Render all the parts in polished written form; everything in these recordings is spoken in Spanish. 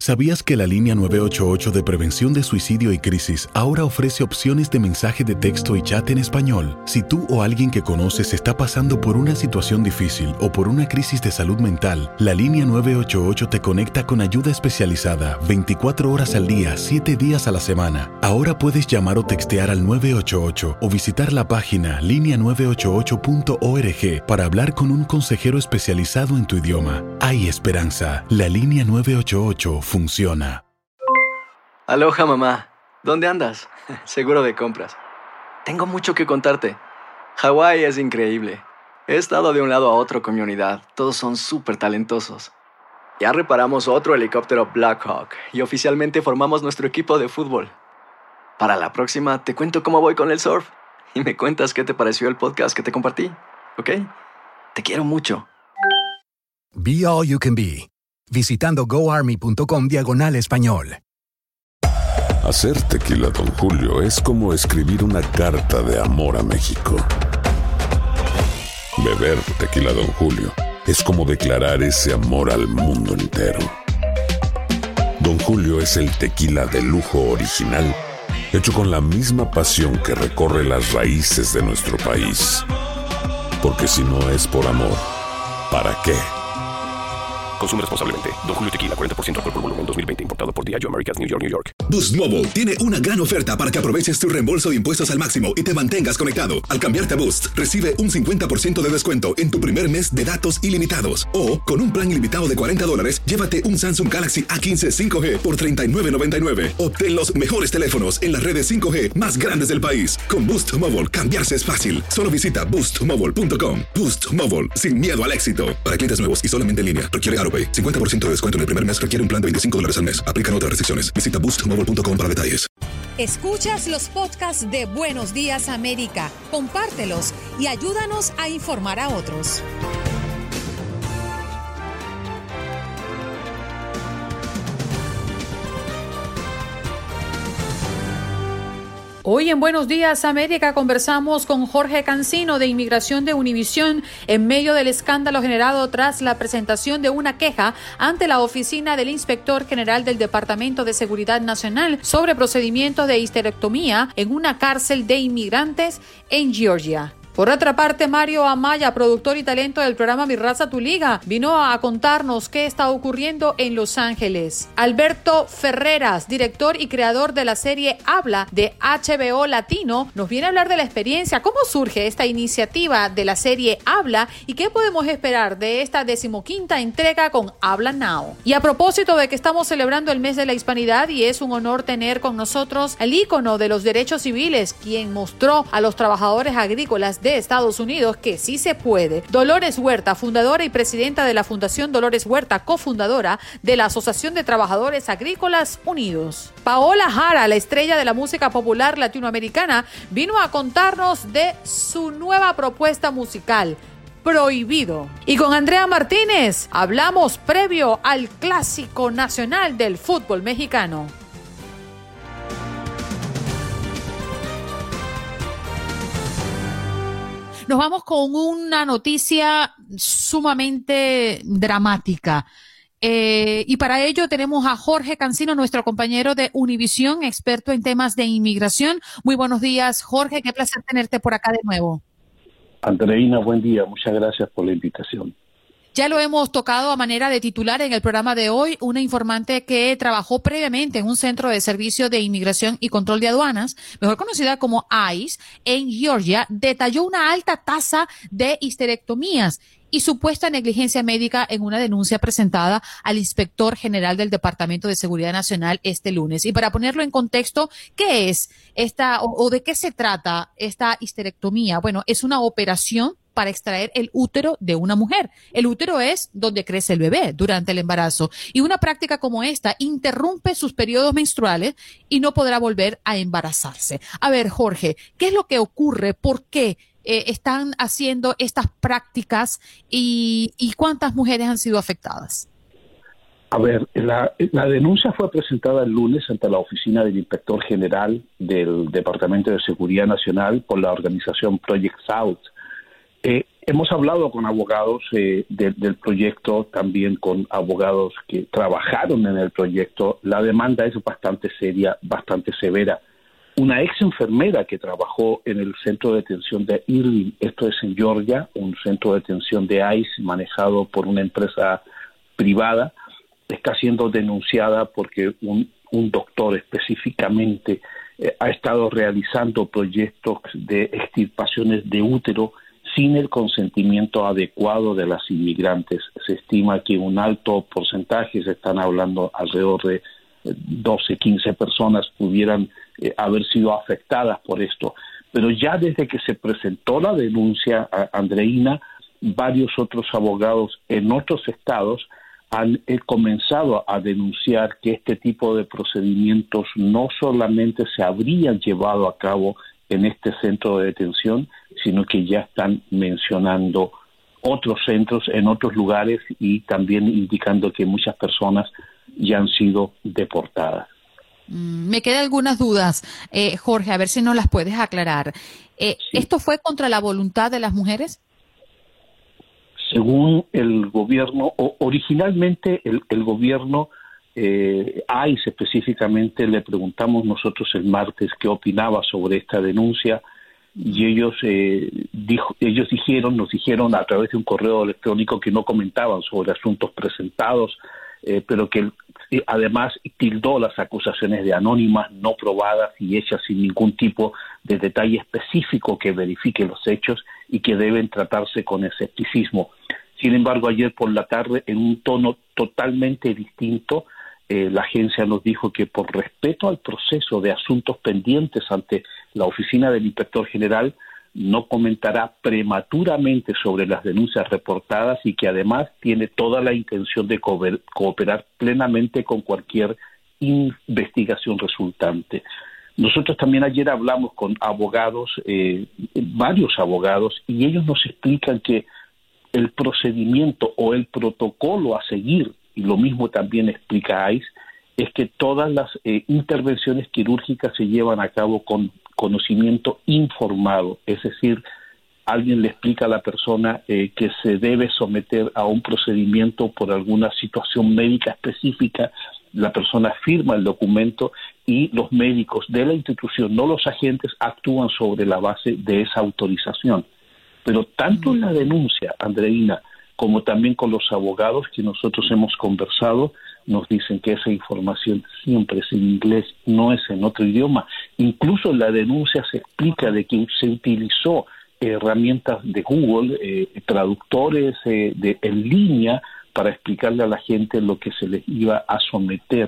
¿Sabías que la línea 988 de prevención de suicidio y crisis ahora ofrece opciones de mensaje de texto y chat en español? Si tú o alguien que conoces está pasando por una situación difícil o por una crisis de salud mental, la línea 988 te conecta con ayuda especializada 24 horas al día, 7 días a la semana. Ahora puedes llamar o textear al 988 o visitar la página linea988.org para hablar con un consejero especializado en tu idioma. Hay esperanza. La línea 988 funciona. Aloha, mamá. ¿Dónde andas? Seguro de compras. Tengo mucho que contarte. Hawái es increíble. He estado de un lado a otro con mi unidad. Todos son súper talentosos. Ya reparamos otro helicóptero Blackhawk y oficialmente formamos nuestro equipo de fútbol. Para la próxima te cuento cómo voy con el surf y me cuentas qué te pareció el podcast que te compartí, ¿ok? Te quiero mucho. Be All You Can Be, visitando goarmy.com/español. Hacer tequila Don Julio es como escribir una carta de amor a México. Beber tequila Don Julio es como declarar ese amor al mundo entero. Don Julio es el tequila de lujo original, hecho con la misma pasión que recorre las raíces de nuestro país. Porque si no es por amor, ¿para qué? Consume responsablemente. Don Julio Tequila, 40% alcohol por volumen, 2020. Importado por Diageo Americas, New York, New York. Boost Mobile tiene una gran oferta para que aproveches tu reembolso de impuestos al máximo y te mantengas conectado. Al cambiarte a Boost, recibe un 50% de descuento en tu primer mes de datos ilimitados. O, con un plan ilimitado de $40, llévate un Samsung Galaxy A15 5G por $39.99. Obtén los mejores teléfonos en las redes 5G más grandes del país. Con Boost Mobile, cambiarse es fácil. Solo visita boostmobile.com. Boost Mobile, sin miedo al éxito. Para clientes nuevos y solamente en línea, requiere AroPay. 50% de descuento en el primer mes, requiere un plan de $25 al mes. Aplican otras restricciones. Visita boostmobile.com para detalles. Escuchas los podcasts de Buenos Días América. Compártelos y ayúdanos a informar a otros. Hoy en Buenos Días América conversamos con Jorge Cancino de Inmigración de Univisión en medio del escándalo generado tras la presentación de una queja ante la oficina del Inspector General del Departamento de Seguridad Nacional sobre procedimientos de histerectomía en una cárcel de inmigrantes en Georgia. Por otra parte, Mario Amaya, productor y talento del programa Mi Raza Tu Liga, vino a contarnos qué está ocurriendo en Los Ángeles. Alberto Ferreras, director y creador de la serie Habla de HBO Latino, nos viene a hablar de la experiencia, cómo surge esta iniciativa de la serie Habla y qué podemos esperar de esta 15ª entrega con Habla Now. Y a propósito de que estamos celebrando el mes de la hispanidad y es un honor tener con nosotros al ícono de los derechos civiles, quien mostró a los trabajadores agrícolas de Estados Unidos que sí se puede. Dolores Huerta, fundadora y presidenta de la Fundación Dolores Huerta, cofundadora de la Asociación de Trabajadores Agrícolas Unidos. Paola Jara, la estrella de la música popular latinoamericana, vino a contarnos de su nueva propuesta musical, Prohibido. Y con Andrea Martínez hablamos previo al Clásico Nacional del Fútbol Mexicano. Nos vamos con una noticia sumamente dramática. Y para ello tenemos a Jorge Cancino, nuestro compañero de Univisión, experto en temas de inmigración. Muy buenos días, Jorge. Qué placer tenerte por acá de nuevo. Andreina, buen día. Muchas gracias por la invitación. Ya lo hemos tocado a manera de titular en el programa de hoy. Una informante que trabajó previamente en un centro de servicio de inmigración y control de aduanas, mejor conocida como ICE, en Georgia, detalló una alta tasa de histerectomías y supuesta negligencia médica en una denuncia presentada al inspector general del Departamento de Seguridad Nacional este lunes. Y para ponerlo en contexto, ¿qué es esta o de qué se trata esta histerectomía? Bueno, es una operación para extraer el útero de una mujer. El útero es donde crece el bebé durante el embarazo. Y una práctica como esta interrumpe sus periodos menstruales y no podrá volver a embarazarse. A ver, Jorge, ¿qué es lo que ocurre? ¿Por qué están haciendo estas prácticas y cuántas mujeres han sido afectadas? A ver, la denuncia fue presentada el lunes ante la oficina del Inspector General del Departamento de Seguridad Nacional por la organización Project South. Hemos hablado con abogados del proyecto, también con abogados que trabajaron en el proyecto. La demanda es bastante seria, bastante severa. Una ex enfermera que trabajó en el centro de detención de Irving, esto es en Georgia, un centro de detención de ICE manejado por una empresa privada, está siendo denunciada porque un doctor específicamente ha estado realizando proyectos de extirpaciones de útero sin el consentimiento adecuado de las inmigrantes. Se estima que un alto porcentaje, se están hablando alrededor de 12, 15 personas pudieran haber sido afectadas por esto. Pero ya desde que se presentó la denuncia, Andreina, varios otros abogados en otros estados han comenzado a denunciar que este tipo de procedimientos no solamente se habrían llevado a cabo en este centro de detención, sino que ya están mencionando otros centros en otros lugares y también indicando que muchas personas ya han sido deportadas. Me quedan algunas dudas, Jorge, a ver si nos las puedes aclarar. Sí. ¿Esto fue contra la voluntad de las mujeres? Según el gobierno, originalmente el gobierno, ICE específicamente, le preguntamos nosotros el martes qué opinaba sobre esta denuncia, y ellos nos dijeron a través de un correo electrónico que no comentaban sobre asuntos presentados, pero que además tildó las acusaciones de anónimas, no probadas y hechas sin ningún tipo de detalle específico que verifique los hechos y que deben tratarse con escepticismo. Sin embargo, ayer por la tarde, en un tono totalmente distinto, la agencia nos dijo que por respeto al proceso de asuntos pendientes ante la oficina del inspector general, no comentará prematuramente sobre las denuncias reportadas y que además tiene toda la intención de cooperar plenamente con cualquier investigación resultante. Nosotros también ayer hablamos con abogados, varios abogados, y ellos nos explican que el procedimiento o el protocolo a seguir, y lo mismo también explica ICE, es que todas las intervenciones quirúrgicas se llevan a cabo con conocimiento informado, es decir, alguien le explica a la persona que se debe someter a un procedimiento por alguna situación médica específica, la persona firma el documento y los médicos de la institución, no los agentes, actúan sobre la base de esa autorización. Pero tanto en la denuncia, Andreina, como también con los abogados que nosotros hemos conversado, nos dicen que esa información siempre es en inglés, no es en otro idioma. Incluso en la denuncia se explica de que se utilizó herramientas de Google, traductores en línea, para explicarle a la gente lo que se les iba a someter.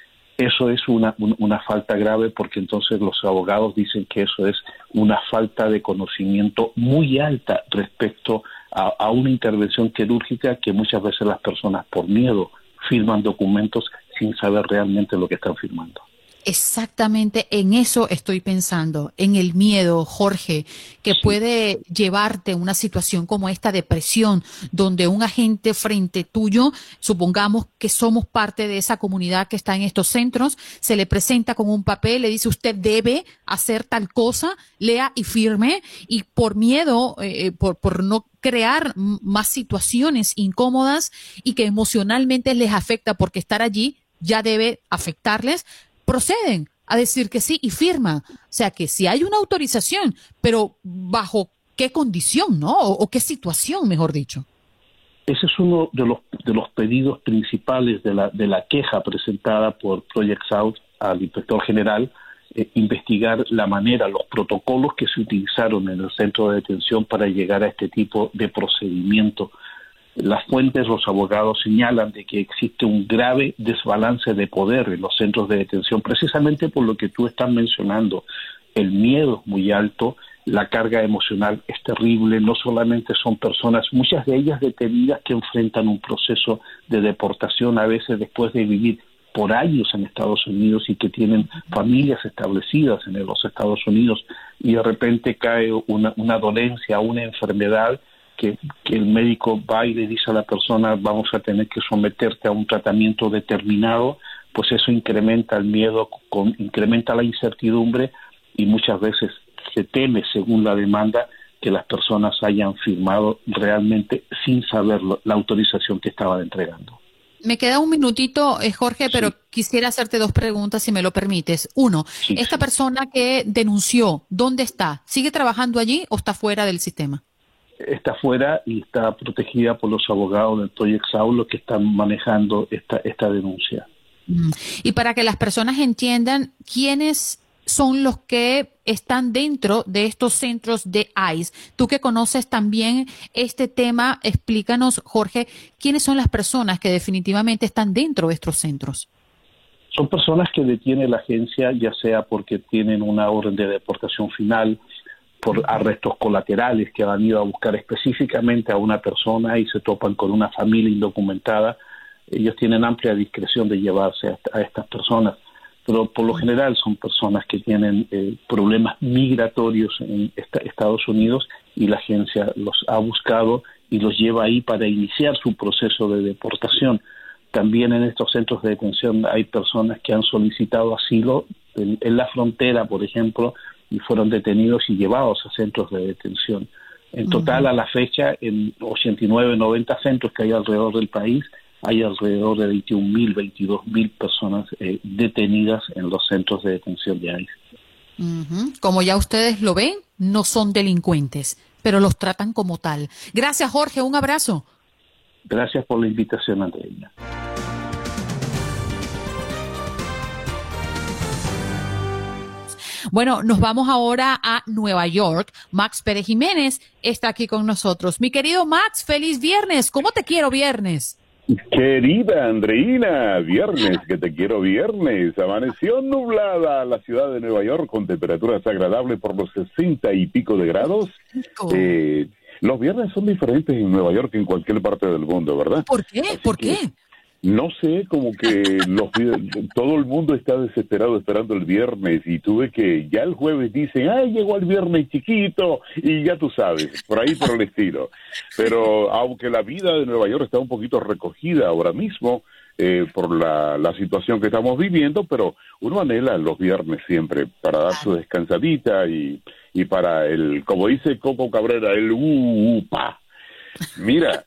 Eso es una falta grave, porque entonces los abogados dicen que eso es una falta de conocimiento muy alta respecto a una intervención quirúrgica, que muchas veces las personas por miedo firman documentos sin saber realmente lo que están firmando. Exactamente en eso estoy pensando, en el miedo, Jorge, que puede llevarte a una situación como esta de presión, donde un agente frente tuyo, supongamos que somos parte de esa comunidad que está en estos centros, se le presenta con un papel, le dice usted debe hacer tal cosa, lea y firme, y por miedo, por no crear más situaciones incómodas y que emocionalmente les afecta, porque estar allí ya debe afectarles, proceden a decir que sí y firman. O sea que si hay una autorización, pero ¿bajo qué condición, no? O qué situación, mejor dicho. Ese es uno de los pedidos principales de la queja presentada por Project South al inspector general, investigar la manera, los protocolos que se utilizaron en el centro de detención para llegar a este tipo de procedimiento. Las fuentes, los abogados señalan de que existe un grave desbalance de poder en los centros de detención, precisamente por lo que tú estás mencionando. El miedo es muy alto, la carga emocional es terrible, no solamente son personas, muchas de ellas detenidas, que enfrentan un proceso de deportación a veces después de vivir por años en Estados Unidos y que tienen familias establecidas en los Estados Unidos, y de repente cae una dolencia, una enfermedad, que el médico va y le dice a la persona vamos a tener que someterte a un tratamiento determinado, pues eso incrementa el miedo, incrementa la incertidumbre, y muchas veces se teme, según la demanda, que las personas hayan firmado realmente sin saber la autorización que estaban entregando. Me queda un minutito, Jorge, pero sí, quisiera hacerte dos preguntas, si me lo permites. Uno, sí, esta persona que denunció, ¿dónde está? ¿Sigue trabajando allí o está fuera del sistema? Está fuera y está protegida por los abogados del Project Saulo que están manejando esta denuncia. Y para que las personas entiendan, ¿quiénes son los que están dentro de estos centros de ICE? Tú que conoces también este tema, explícanos, Jorge, ¿quiénes son las personas que definitivamente están dentro de estos centros? Son personas que detiene la agencia, ya sea porque tienen una orden de deportación final, por arrestos colaterales que han ido a buscar específicamente a una persona y se topan con una familia indocumentada. Ellos tienen amplia discreción de llevarse a estas personas, pero por lo general son personas que tienen problemas migratorios en Estados Unidos y la agencia los ha buscado y los lleva ahí para iniciar su proceso de deportación. También en estos centros de detención hay personas que han solicitado asilo en la frontera, por ejemplo, y fueron detenidos y llevados a centros de detención. En total, a la fecha, en 89, 90 centros que hay alrededor del país, hay alrededor de 21.000, 22.000 personas detenidas en los centros de detención de ICE. Como ya ustedes lo ven, no son delincuentes, pero los tratan como tal. Gracias, Jorge. Un abrazo. Gracias por la invitación, Andreina. Bueno, nos vamos ahora a Nueva York. Max Pérez Jiménez está aquí con nosotros. Mi querido Max, feliz viernes. ¿Cómo te quiero viernes? Querida Andreina, viernes, que te quiero viernes. Amaneció nublada la ciudad de Nueva York con temperaturas agradables por los 60 y pico de grados. Los viernes son diferentes en Nueva York que en cualquier parte del mundo, ¿verdad? ¿Por qué? ¿Por qué? No sé, como que todo el mundo está desesperado esperando el viernes y tuve que, ya el jueves dicen, ¡ay, llegó el viernes chiquito! Y ya tú sabes, por ahí por el estilo. Pero aunque la vida de Nueva York está un poquito recogida ahora mismo por la situación que estamos viviendo, pero uno anhela los viernes siempre para dar su descansadita y para el, como dice Coco Cabrera, el pa. Mira,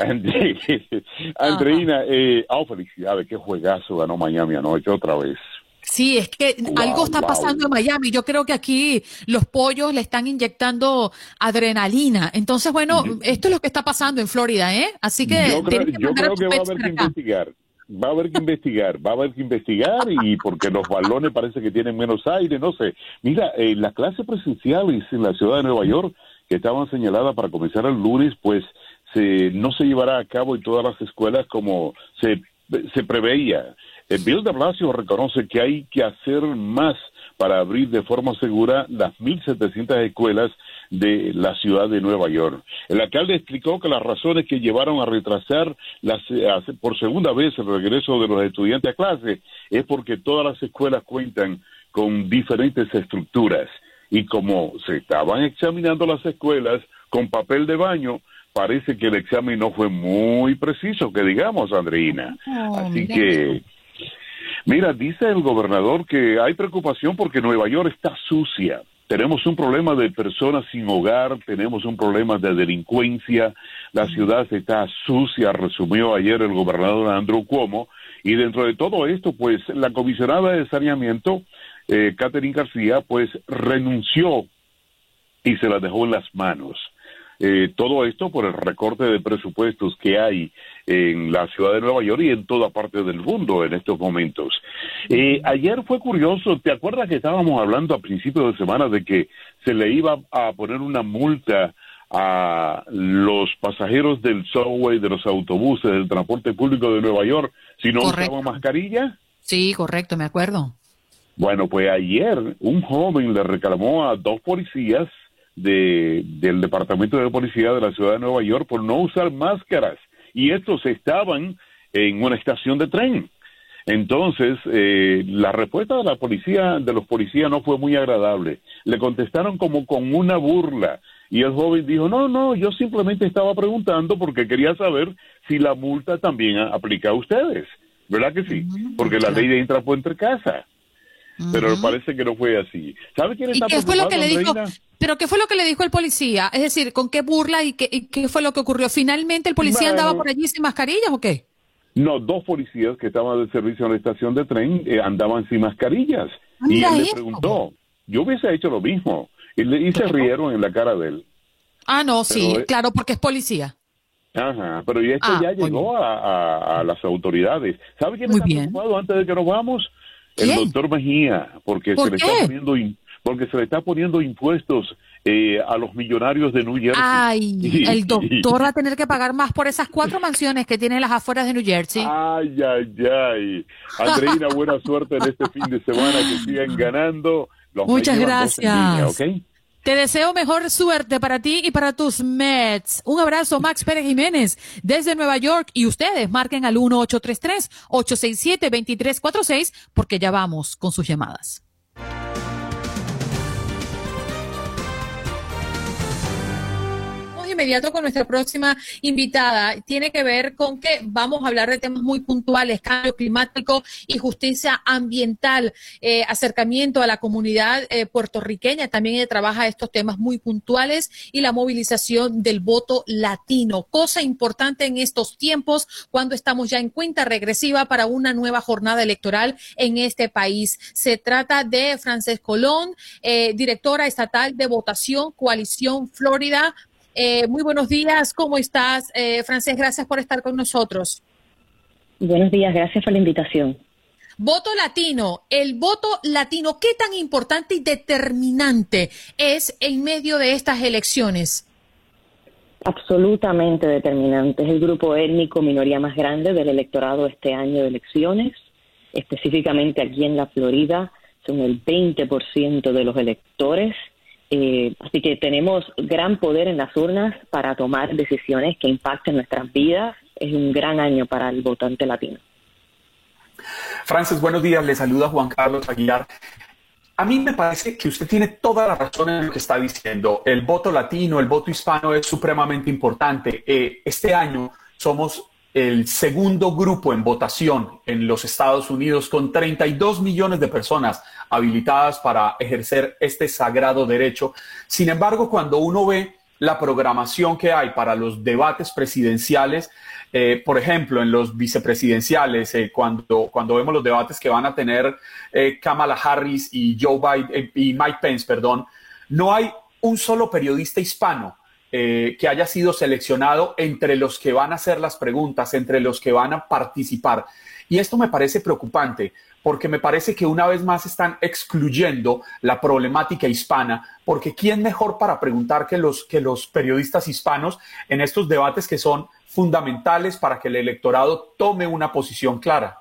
Andreina, felicidades, qué juegazo ganó Miami anoche otra vez. Sí, es que algo está pasando en Miami. Yo creo que aquí los pollos le están inyectando adrenalina. Entonces, bueno, esto es lo que está pasando en Florida, ¿eh? Así que yo creo que va a haber que investigar. Va a haber que investigar y porque los balones parece que tienen menos aire, no sé. Mira, las clases presenciales en la ciudad de Nueva York que estaban señaladas para comenzar el lunes, pues no se llevará a cabo en todas las escuelas como se preveía. Bill de Blasio reconoce que hay que hacer más para abrir de forma segura las 1.700 escuelas de la ciudad de Nueva York. El alcalde explicó que las razones que llevaron a retrasar por segunda vez el regreso de los estudiantes a clase es porque todas las escuelas cuentan con diferentes estructuras y como se estaban examinando las escuelas con papel de baño, parece que el examen no fue muy preciso, que digamos, Andreina. Así que, mira, dice el gobernador que hay preocupación porque Nueva York está sucia. Tenemos un problema de personas sin hogar, tenemos un problema de delincuencia, la ciudad está sucia, resumió ayer el gobernador Andrew Cuomo, y dentro de todo esto, pues, la comisionada de saneamiento, Catherine García, pues, renunció y se la dejó en las manos. Todo esto por el recorte de presupuestos que hay en la ciudad de Nueva York y en toda parte del mundo en estos momentos. Ayer fue curioso, ¿te acuerdas que estábamos hablando a principios de semana de que se le iba a poner una multa a los pasajeros del subway, de los autobuses, del transporte público de Nueva York si no usaban mascarilla? Sí, correcto, me acuerdo. Bueno, pues ayer un joven le reclamó a 2 policías del Departamento de Policía de la Ciudad de Nueva York por no usar máscaras, y estos estaban en una estación de tren. Entonces, la respuesta de los policías no fue muy agradable. Le contestaron como con una burla, y el joven dijo, no, yo simplemente estaba preguntando porque quería saber si la multa también aplica a ustedes. ¿Verdad que sí? Porque la ley entra por entre casa. pero parece que no fue así. ¿Sabe quién está preocupado, Andreina? ¿Pero qué fue lo que le dijo el policía? Es decir, ¿con qué burla y qué fue lo que ocurrió? ¿Finalmente el policía andaba por allí sin mascarillas o qué? No, 2 policías que estaban de servicio en la estación de tren andaban sin mascarillas. Y él le preguntó, yo hubiese hecho lo mismo. Y se rieron en la cara de él. No, sí, claro, porque es policía. Ajá, pero esto ya llegó a las autoridades. ¿Sabe quién está preocupado antes de que nos vamos? ¿Quién? El doctor Mejía, porque se le está poniendo impuestos a los millonarios de New Jersey. Ay, el doctor va a tener que pagar más por esas 4 mansiones que tiene en las afueras de New Jersey. Ay. Andreina, buena suerte en este fin de semana, que sigan ganando. Muchas gracias. ¿Okay? Te deseo mejor suerte para ti y para tus Mets. Un abrazo, Max Pérez Jiménez, desde Nueva York. Y ustedes marquen al 1-833-867-2346 porque ya vamos con sus llamadas. Inmediato con nuestra próxima invitada. Tiene que ver con que vamos a hablar de temas muy puntuales: cambio climático y justicia ambiental, acercamiento a la comunidad puertorriqueña. También ella trabaja estos temas muy puntuales y la movilización del voto latino, cosa importante en estos tiempos cuando estamos ya en cuenta regresiva para una nueva jornada electoral en este país. Se trata de Frances Colón, directora estatal de votación Coalición Florida. Muy buenos días, ¿cómo estás? Frances, gracias por estar con nosotros. Buenos días, gracias por la invitación. Voto latino, el voto latino, ¿qué tan importante y determinante es en medio de estas elecciones? Absolutamente determinante. Es el grupo étnico minoría más grande del electorado este año de elecciones. Específicamente aquí en la Florida son el 20% de los electores. Así que tenemos gran poder en las urnas para tomar decisiones que impacten nuestras vidas. Es un gran año para el votante latino. Frances, buenos días. Le saluda Juan Carlos Aguilar. A mí me parece que usted tiene toda la razón en lo que está diciendo. El voto latino, el voto hispano es supremamente importante. Este año somos el segundo grupo en votación en los Estados Unidos, con 32 millones de personas habilitadas para ejercer este sagrado derecho. Sin embargo, cuando uno ve la programación que hay para los debates presidenciales, por ejemplo, en los vicepresidenciales, cuando vemos los debates que van a tener Kamala Harris y Joe Biden y Mike Pence, no hay un solo periodista hispano que haya sido seleccionado entre los que van a hacer las preguntas, entre los que van a participar. Y esto me parece preocupante, porque me parece que una vez más están excluyendo la problemática hispana, porque ¿quién mejor para preguntar que los periodistas hispanos en estos debates que son fundamentales para que el electorado tome una posición clara?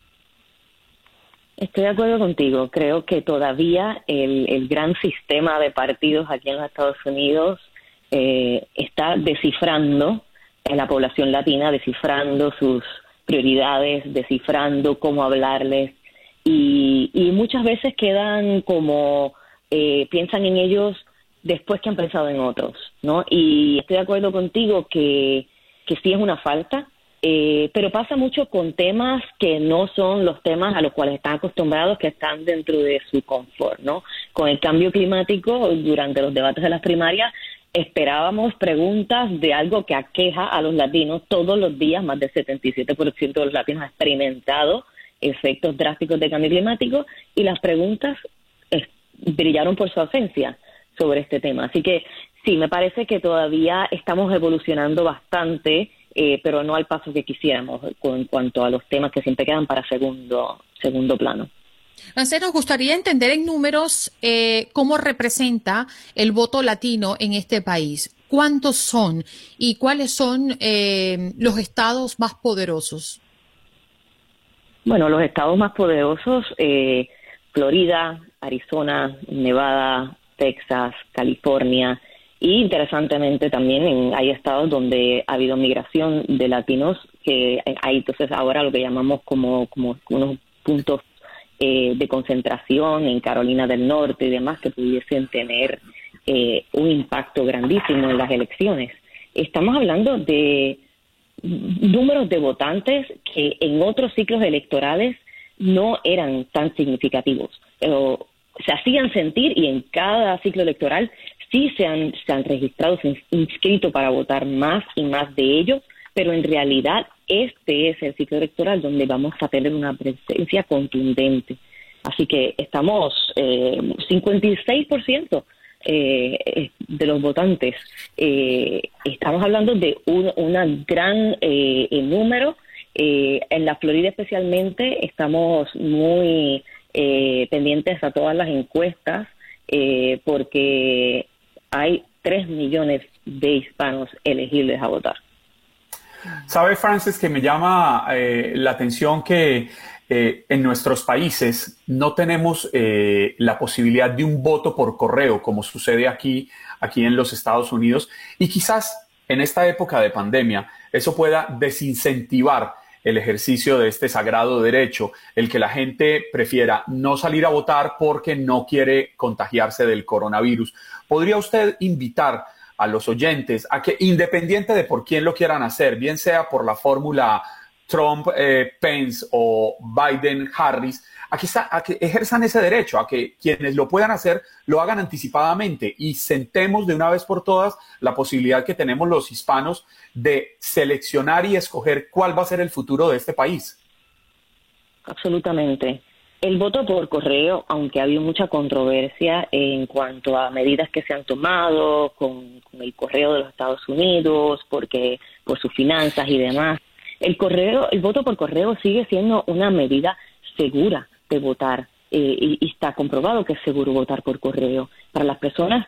Estoy de acuerdo contigo. Creo que todavía el gran sistema de partidos aquí en los Estados Unidos está descifrando a la población latina, descifrando sus prioridades, descifrando cómo hablarles, y muchas veces quedan como piensan en ellos después que han pensado en otros, ¿no? Y estoy de acuerdo contigo que sí es una falta, pero pasa mucho con temas que no son los temas a los cuales están acostumbrados, que están dentro de su confort, ¿no? Con el cambio climático, durante los debates de las primarias, esperábamos preguntas de algo que aqueja a los latinos todos los días. Más del 77% de los latinos ha experimentado efectos drásticos de cambio climático, y las preguntas brillaron por su ausencia sobre este tema. Así que sí, me parece que todavía estamos evolucionando bastante, pero no al paso que quisiéramos en cuanto a los temas que siempre quedan para segundo plano. Frances, nos gustaría entender en números cómo representa el voto latino en este país. ¿Cuántos son y cuáles son los estados más poderosos? Bueno, los estados más poderosos, Florida, Arizona, Nevada, Texas, California, y interesantemente también hay estados donde ha habido migración de latinos, que hay entonces ahora lo que llamamos como unos puntos de concentración en Carolina del Norte y demás, que pudiesen tener un impacto grandísimo en las elecciones. Estamos hablando de números de votantes que en otros ciclos electorales no eran tan significativos. se hacían sentir, y en cada ciclo electoral sí se han registrado, se han inscrito para votar más y más de ellos, pero en realidad este es el ciclo electoral donde vamos a tener una presencia contundente. Así que estamos 56% de los votantes. Estamos hablando de una gran número. En la Florida especialmente estamos muy pendientes a todas las encuestas porque hay 3 millones de hispanos elegibles a votar. ¿Sabe, Frances, que me llama la atención que en nuestros países no tenemos la posibilidad de un voto por correo, como sucede aquí en los Estados Unidos? Y quizás en esta época de pandemia eso pueda desincentivar el ejercicio de este sagrado derecho, el que la gente prefiera no salir a votar porque no quiere contagiarse del coronavirus. ¿Podría usted invitar a los oyentes a que, independiente de por quién lo quieran hacer, bien sea por la fórmula Trump-Pence o Biden-Harris, a que ejerzan ese derecho, a que quienes lo puedan hacer lo hagan anticipadamente y sentemos de una vez por todas la posibilidad que tenemos los hispanos de seleccionar y escoger cuál va a ser el futuro de este país? Absolutamente. El voto por correo, aunque ha habido mucha controversia en cuanto a medidas que se han tomado con el correo de los Estados Unidos, porque por sus finanzas y demás, el voto por correo sigue siendo una medida segura de votar y está comprobado que es seguro votar por correo. Para las personas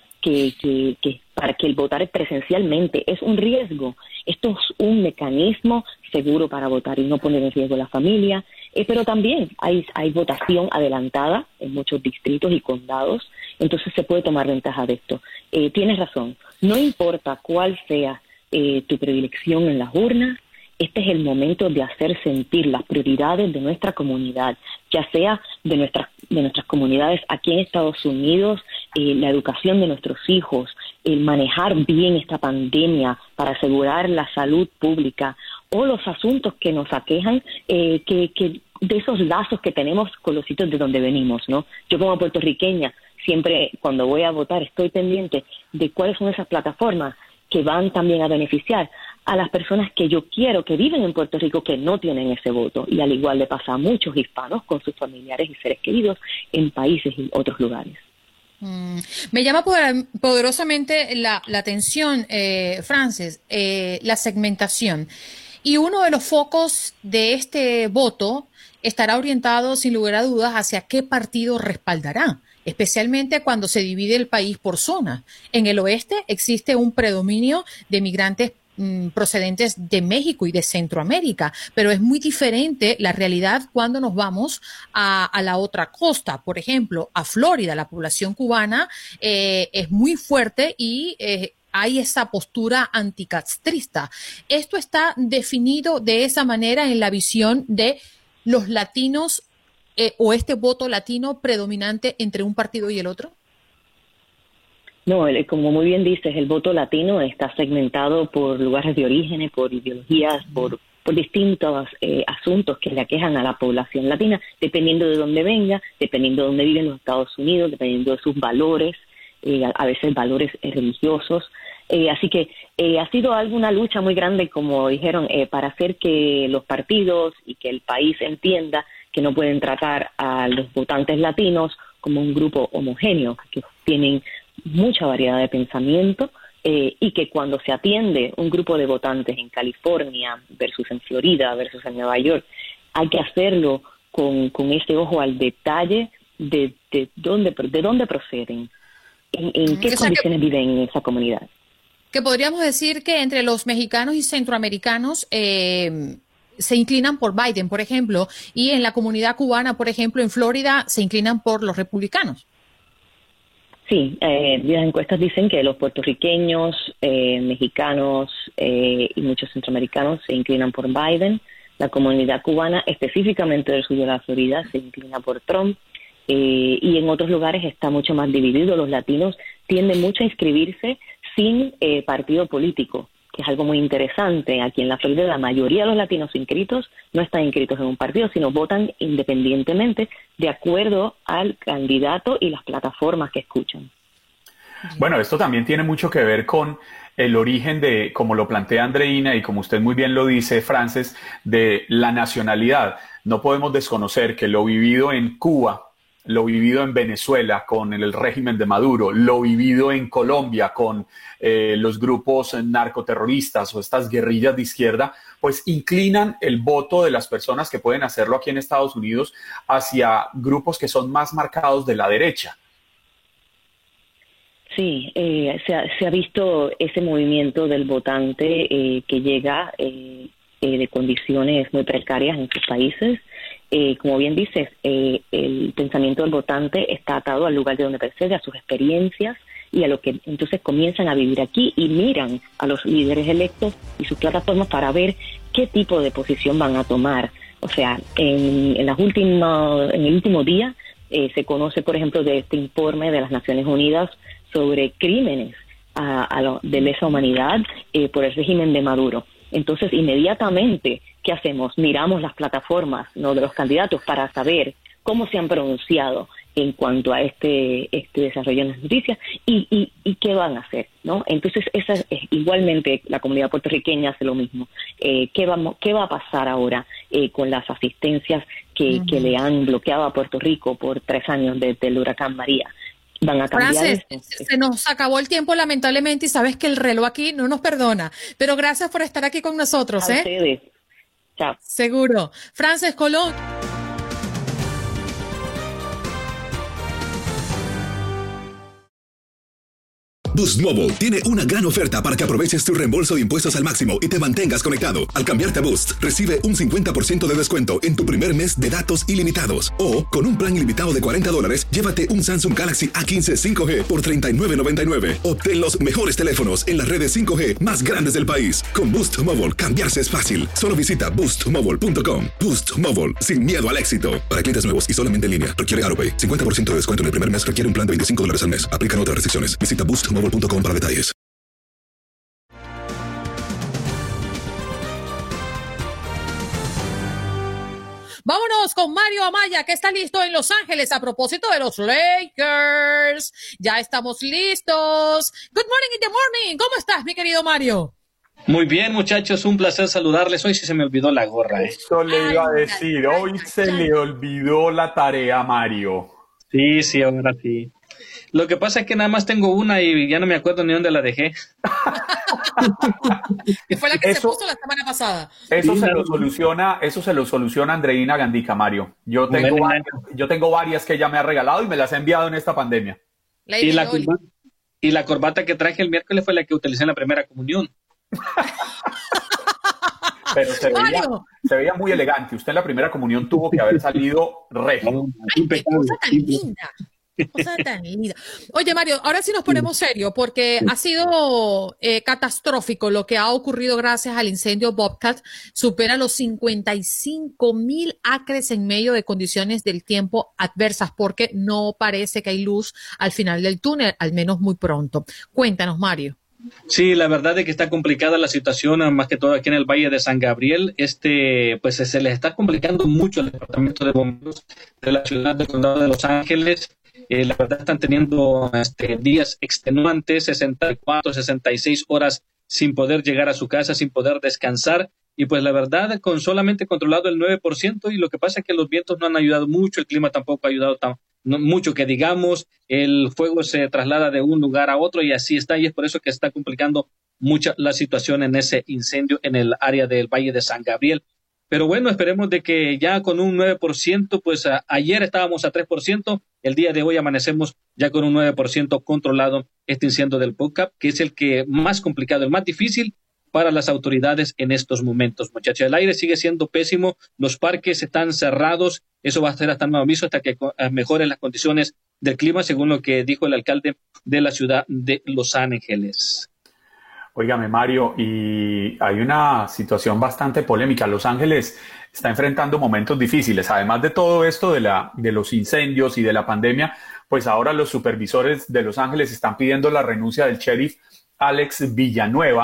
para que el votar presencialmente es un riesgo, esto es un mecanismo seguro para votar y no poner en riesgo a la familia. Pero también hay votación adelantada en muchos distritos y condados, entonces se puede tomar ventaja de esto. Tienes razón, no importa cuál sea tu predilección en las urnas, este es el momento de hacer sentir las prioridades de nuestra comunidad, ya sea de nuestras comunidades aquí en Estados Unidos, la educación de nuestros hijos, el manejar bien esta pandemia para asegurar la salud pública, o los asuntos que nos aquejan, que de esos lazos que tenemos con los sitios de donde venimos, ¿no? Yo como puertorriqueña, siempre cuando voy a votar estoy pendiente de cuáles son esas plataformas que van también a beneficiar a las personas que yo quiero que viven en Puerto Rico que no tienen ese voto. Y al igual le pasa a muchos hispanos con sus familiares y seres queridos en países y otros lugares. Me llama poderosamente la atención, Frances, la segmentación. Y uno de los focos de este voto estará orientado, sin lugar a dudas, hacia qué partido respaldará, especialmente cuando se divide el país por zonas. En el oeste existe un predominio de migrantes procedentes de México y de Centroamérica, pero es muy diferente la realidad cuando nos vamos a la otra costa. Por ejemplo, a Florida, la población cubana es muy fuerte y hay esa postura anticastrista. ¿Esto está definido de esa manera en la visión de los latinos o este voto latino predominante entre un partido y el otro? No, como muy bien dices, el voto latino está segmentado por lugares de origen, por ideologías, por distintos asuntos que le aquejan a la población latina, dependiendo de dónde venga, dependiendo de dónde viven los Estados Unidos, dependiendo de sus valores, a veces valores religiosos. Así que ha sido una lucha muy grande, como dijeron, para hacer que los partidos y que el país entienda que no pueden tratar a los votantes latinos como un grupo homogéneo, que tienen mucha variedad de pensamiento y que cuando se atiende un grupo de votantes en California versus en Florida versus en Nueva York, hay que hacerlo con ese ojo al detalle de dónde proceden, en qué condiciones viven en esa comunidad. Que podríamos decir que entre los mexicanos y centroamericanos se inclinan por Biden, por ejemplo, y en la comunidad cubana, por ejemplo, en Florida, se inclinan por los republicanos. Sí, las encuestas dicen que los puertorriqueños, mexicanos y muchos centroamericanos se inclinan por Biden. La comunidad cubana, específicamente del sur de la Florida, se inclina por Trump. Y en otros lugares está mucho más dividido. Los latinos tienden mucho a inscribirse sin partido político. que es algo muy interesante. Aquí en la Florida la mayoría de los latinos inscritos no están inscritos en un partido, sino votan independientemente de acuerdo al candidato y las plataformas que escuchan. Bueno, esto también tiene mucho que ver con el origen de, como lo plantea Andreina y como usted muy bien lo dice, Frances, de la nacionalidad. No podemos desconocer que lo vivido en Cuba, lo vivido en Venezuela con el régimen de Maduro, lo vivido en Colombia con los grupos narcoterroristas o estas guerrillas de izquierda, pues inclinan el voto de las personas que pueden hacerlo aquí en Estados Unidos hacia grupos que son más marcados de la derecha. Sí, se ha visto ese movimiento del votante que llega de condiciones muy precarias en sus países. Como bien dices, el pensamiento del votante está atado al lugar de donde procede, a sus experiencias y a lo que entonces comienzan a vivir aquí y miran a los líderes electos y sus plataformas para ver qué tipo de posición van a tomar. O sea, en el último día se conoce, por ejemplo, de este informe de las Naciones Unidas sobre crímenes de lesa humanidad por el régimen de Maduro. Entonces, inmediatamente, ¿qué hacemos? Miramos las plataformas, ¿no?, de los candidatos para saber cómo se han pronunciado en cuanto a este desarrollo en las noticias y qué van a hacer, ¿no? Entonces, igualmente la comunidad puertorriqueña hace lo mismo. ¿Qué va a pasar ahora con las asistencias que le han bloqueado a Puerto Rico por 3 años desde el huracán María? Van a cambiar. Frances, se nos acabó el tiempo lamentablemente y sabes que el reloj aquí no nos perdona, pero gracias por estar aquí con nosotros. A ustedes. Chao. Seguro. Frances Colón. Boost Mobile tiene una gran oferta para que aproveches tu reembolso de impuestos al máximo y te mantengas conectado. Al cambiarte a Boost, recibe un 50% de descuento en tu primer mes de datos ilimitados. O, con un plan ilimitado de $40, llévate un Samsung Galaxy A15 5G por $39.99. Obtén los mejores teléfonos en las redes 5G más grandes del país. Con Boost Mobile, cambiarse es fácil. Solo visita boostmobile.com. Boost Mobile, sin miedo al éxito. Para clientes nuevos y solamente en línea, requiere AutoPay. 50% de descuento en el primer mes requiere un plan de $25 al mes. Aplican otras restricciones. Visita boostmobile.com para detalles. Vámonos con Mario Amaya, que está listo en Los Ángeles a propósito de los Lakers. Ya estamos listos. Good morning in the morning. ¿Cómo estás, mi querido Mario? Muy bien, muchachos, un placer saludarles. Hoy sí se me olvidó la gorra. Esto le iba a decir, hoy se le olvidó la tarea, Mario. Sí, ahora sí. Lo que pasa es que nada más tengo una y ya no me acuerdo ni dónde la dejé. Que fue la que se puso la semana pasada. Eso se lo soluciona Andreina Gandica, Mario. Yo tengo varias que ella me ha regalado y me las ha enviado en esta pandemia. Y la corbata que traje el miércoles fue la que utilicé en la primera comunión. Pero se veía muy elegante. Usted en la primera comunión tuvo que haber salido regio. Qué cosa tan linda. Cosa tan linda. Oye, Mario, ahora sí nos ponemos serio porque ha sido catastrófico lo que ha ocurrido gracias al incendio Bobcat. Supera los 55,000 acres en medio de condiciones del tiempo adversas porque no parece que hay luz al final del túnel, al menos muy pronto. Cuéntanos, Mario. Sí, la verdad es que está complicada la situación, más que todo aquí en el Valle de San Gabriel. Pues se les está complicando mucho el departamento de bomberos de la ciudad del condado de Los Ángeles. La verdad están teniendo días extenuantes, 64, 66 horas sin poder llegar a su casa, sin poder descansar. Y pues la verdad, con solamente controlado el 9%, y lo que pasa es que los vientos no han ayudado mucho, el clima tampoco ha ayudado mucho que digamos, el fuego se traslada de un lugar a otro y así está, y es por eso que está complicando mucho la situación en ese incendio en el área del Valle de San Gabriel. Pero bueno, esperemos de que ya con un 9%, pues ayer estábamos a 3%, el día de hoy amanecemos ya con un 9% controlado este incendio del Bobcat, que es el que más complicado, el más difícil para las autoridades en estos momentos, muchachos. El aire sigue siendo pésimo, los parques están cerrados, eso va a ser hasta nuevo aviso hasta que mejoren las condiciones del clima, según lo que dijo el alcalde de la ciudad de Los Ángeles. Óigame, Mario, y hay una situación bastante polémica. Los Ángeles está enfrentando momentos difíciles. Además de todo esto de los incendios y de la pandemia, pues ahora los supervisores de Los Ángeles están pidiendo la renuncia del sheriff Alex Villanueva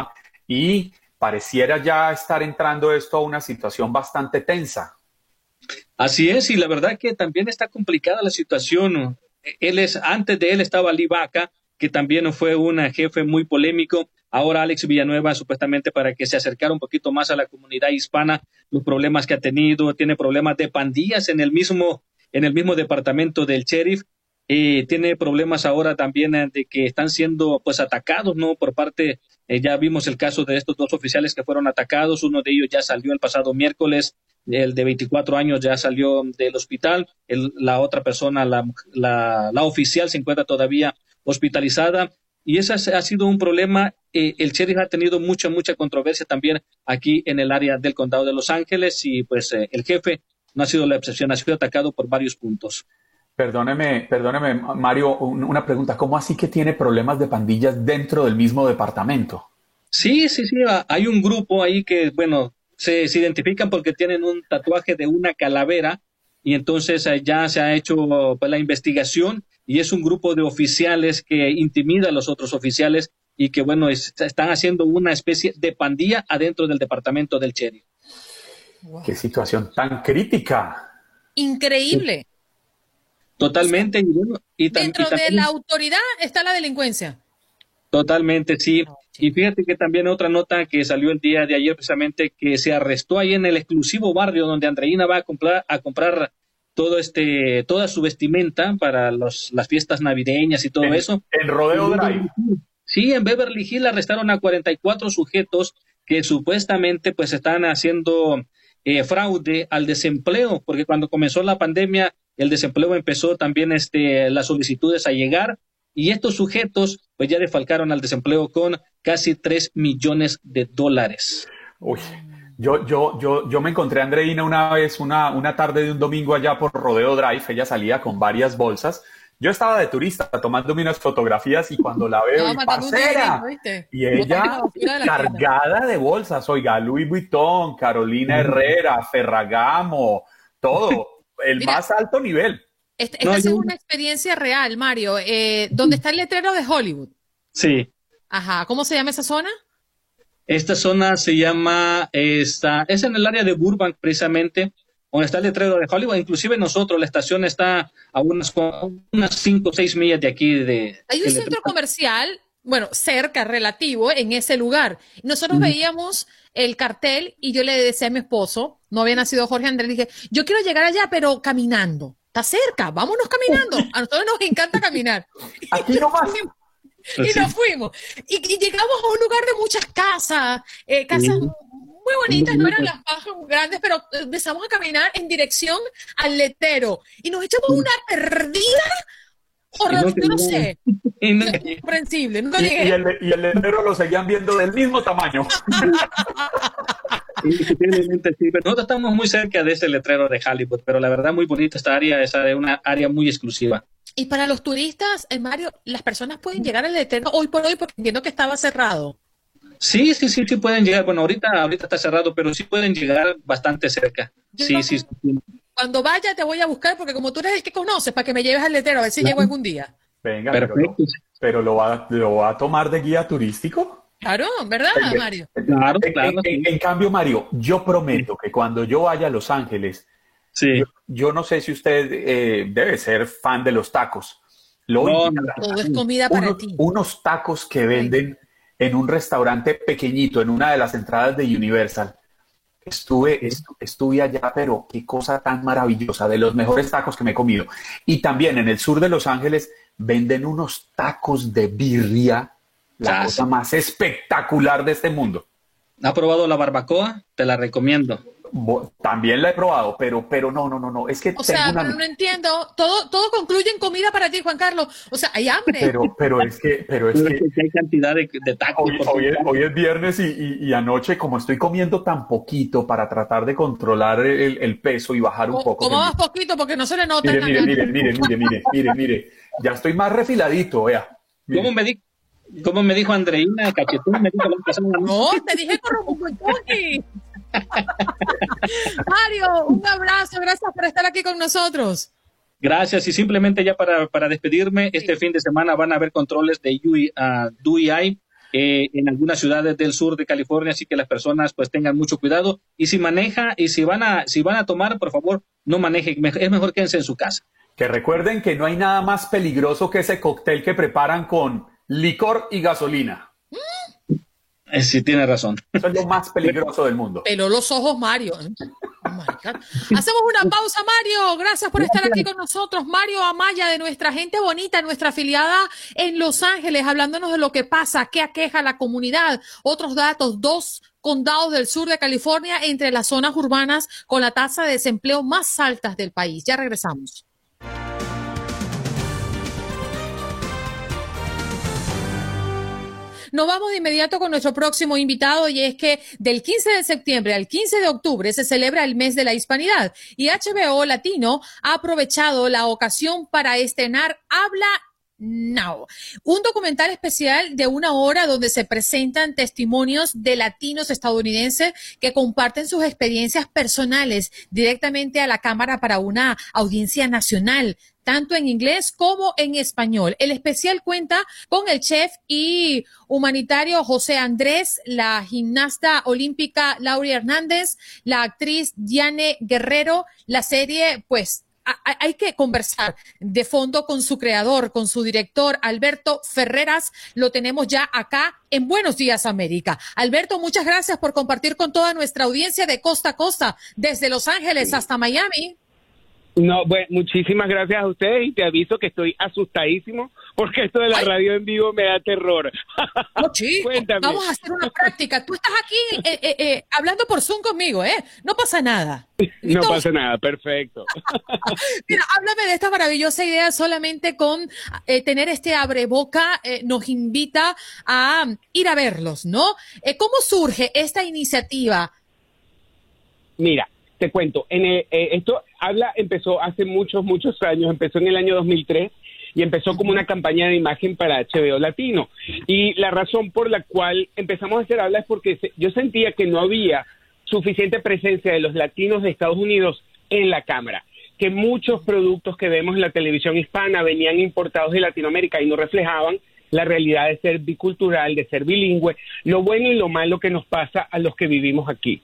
y pareciera ya estar entrando esto a una situación bastante tensa. Así es, y la verdad que también está complicada la situación. Antes de él estaba Lee Baca, que también fue un jefe muy polémico. Ahora Alex Villanueva, supuestamente para que se acercara un poquito más a la comunidad hispana, los problemas que ha tenido, tiene problemas de pandillas en el mismo departamento del sheriff. Tiene problemas ahora también de que están siendo pues atacados, ¿no? Por parte, ya vimos el caso de estos 2 oficiales que fueron atacados. Uno de ellos ya salió el pasado miércoles, el de 24 años ya salió del hospital. La otra persona, la oficial, se encuentra todavía hospitalizada. Y ese ha sido un problema. El sheriff ha tenido mucha controversia también aquí en el área del condado de Los Ángeles, y pues el jefe no ha sido la excepción, ha sido atacado por varios puntos. Perdóneme, Mario, una pregunta. ¿Cómo así que tiene problemas de pandillas dentro del mismo departamento? Sí. Hay un grupo ahí que, bueno, se identifican porque tienen un tatuaje de una calavera, y entonces ya se ha hecho pues, la investigación, y es un grupo de oficiales que intimida a los otros oficiales y que, bueno, están haciendo una especie de pandilla adentro del departamento del sheriff. Wow. ¡Qué situación tan crítica! Increíble. Sí. Totalmente. Dentro de la autoridad está la delincuencia. Totalmente, sí. Y fíjate que también otra nota que salió el día de ayer, precisamente, que se arrestó ahí en el exclusivo barrio donde Andreina va a comprar toda su vestimenta para las fiestas navideñas y todo eso. En Rodeo Drive. Sí, en Beverly Hills arrestaron a 44 sujetos que supuestamente pues están haciendo fraude al desempleo, porque cuando comenzó la pandemia el desempleo empezó también las solicitudes a llegar, y estos sujetos pues ya defalcaron al desempleo con casi $3 millones. Uy, yo me encontré a Andreina una vez, una tarde de un domingo allá por Rodeo Drive. Ella salía con varias bolsas. Yo estaba de turista tomándome unas fotografías, y cuando la veo, parcera, y ella cargada de bolsas. Oiga, Louis Vuitton, Carolina Herrera, Ferragamo, todo. Mira, más alto nivel. Esta es una experiencia real, Mario. ¿Dónde está el letrero de Hollywood? Sí. Ajá. ¿Cómo se llama esa zona? Esta zona se llama, es en el área de Burbank, precisamente, donde está el letrero de Hollywood. Inclusive nosotros, la estación está a unas 5 o 6 millas de aquí. Hay un centro comercial, bueno, cerca, relativo, en ese lugar. Nosotros veíamos el cartel, y yo le decía a mi esposo, no había nacido Jorge Andrés, dije, yo quiero llegar allá, pero caminando. Está cerca, vámonos caminando. A nosotros nos encanta caminar. Aquí nomás. Y nos fuimos. Y llegamos a un lugar de muchas casas, casas muy bonitas, no eran las más grandes, pero empezamos a caminar en dirección al letrero. Y nos echamos una perdida. Yo no sé. Incomprensible. Nunca llegué. Y el letrero lo seguían viendo del mismo tamaño. Sí, pero nosotros estamos muy cerca de ese letrero de Hollywood, pero la verdad muy bonita esta área, es una área muy exclusiva. Y para los turistas, Mario, ¿las personas pueden llegar al letrero hoy por hoy? Porque entiendo que estaba cerrado. Sí pueden llegar. Bueno, ahorita está cerrado, pero sí pueden llegar bastante cerca. Sí. Cuando vaya te voy a buscar, porque como tú eres el que conoces, para que me lleves al letrero, a ver si llego algún día. Venga, pero ¿lo va a tomar de guía turístico? Claro, ¿verdad, Mario? Claro. En cambio, Mario, yo prometo que cuando yo vaya a Los Ángeles, yo no sé si usted debe ser fan de los tacos. Todo es comida para ti. Unos tacos que venden en un restaurante pequeñito, en una de las entradas de Universal. Estuve allá, pero qué cosa tan maravillosa, de los mejores tacos que me he comido. Y también en el sur de Los Ángeles venden unos tacos de birria, la cosa más espectacular de este mundo. ¿Has probado la barbacoa? Te la recomiendo. También la he probado, pero no, es que pero no entiendo, todo concluye en comida para ti, Juan Carlos, o sea, hay hambre. Pero es que hay cantidad de tacos. Hoy es viernes y anoche, como estoy comiendo tan poquito para tratar de controlar el peso y bajar un poco. Como más poquito, porque no se le nota. Mire, ya estoy más refiladito, vea. ¿Cómo me dijo Andreina? Cachetón me dijo no, te dije con Tony. Mario, un abrazo, gracias por estar aquí con nosotros. Gracias, y simplemente ya para despedirme, este fin de semana van a haber controles de DUI en algunas ciudades del sur de California, así que las personas pues tengan mucho cuidado. Y si van a tomar, por favor, no manejen, es mejor quédense en su casa. Que recuerden que no hay nada más peligroso que ese cóctel que preparan con licor y gasolina. Sí, tiene razón. Eso es lo más peligroso del mundo. Peló los ojos, Mario. Oh my God. Hacemos una pausa, Mario. Gracias por estar aquí con nosotros. Mario Amaya, de nuestra gente bonita, nuestra afiliada en Los Ángeles, hablándonos de lo que pasa, qué aqueja a la comunidad. Otros datos, 2 condados del sur de California entre las zonas urbanas con la tasa de desempleo más altas del país. Ya regresamos. Nos vamos de inmediato con nuestro próximo invitado, y es que del 15 de septiembre al 15 de octubre se celebra el mes de la hispanidad, y HBO Latino ha aprovechado la ocasión para estrenar Habla Now, un documental especial de 1 hora donde se presentan testimonios de latinos estadounidenses que comparten sus experiencias personales directamente a la cámara para una audiencia nacional, tanto en inglés como en español. El especial cuenta con el chef y humanitario José Andrés, la gimnasta olímpica Lauri Hernández, la actriz Diane Guerrero. La serie, pues, hay que conversar de fondo con su creador, con su director, Alberto Ferreras. Lo tenemos ya acá en Buenos Días América. Alberto, muchas gracias por compartir con toda nuestra audiencia de costa a costa, desde Los Ángeles hasta Miami. No, bueno, muchísimas gracias a ustedes, y te aviso que estoy asustadísimo porque esto de la radio en vivo me da terror. No, chico, Cuéntame. Vamos a hacer una práctica. Tú estás aquí hablando por Zoom conmigo, No pasa nada. No pasa nada, perfecto. Mira, háblame de esta maravillosa idea. Solamente con tener este abreboca nos invita a ir a verlos, ¿no? ¿Cómo surge esta iniciativa? Mira, te cuento, esto empezó hace muchos años, empezó en el año 2003 y empezó como una campaña de imagen para HBO Latino. Y la razón por la cual empezamos a hacer Habla es porque yo sentía que no había suficiente presencia de los latinos de Estados Unidos en la cámara, que muchos productos que vemos en la televisión hispana venían importados de Latinoamérica y no reflejaban la realidad de ser bicultural, de ser bilingüe, lo bueno y lo malo que nos pasa a los que vivimos aquí.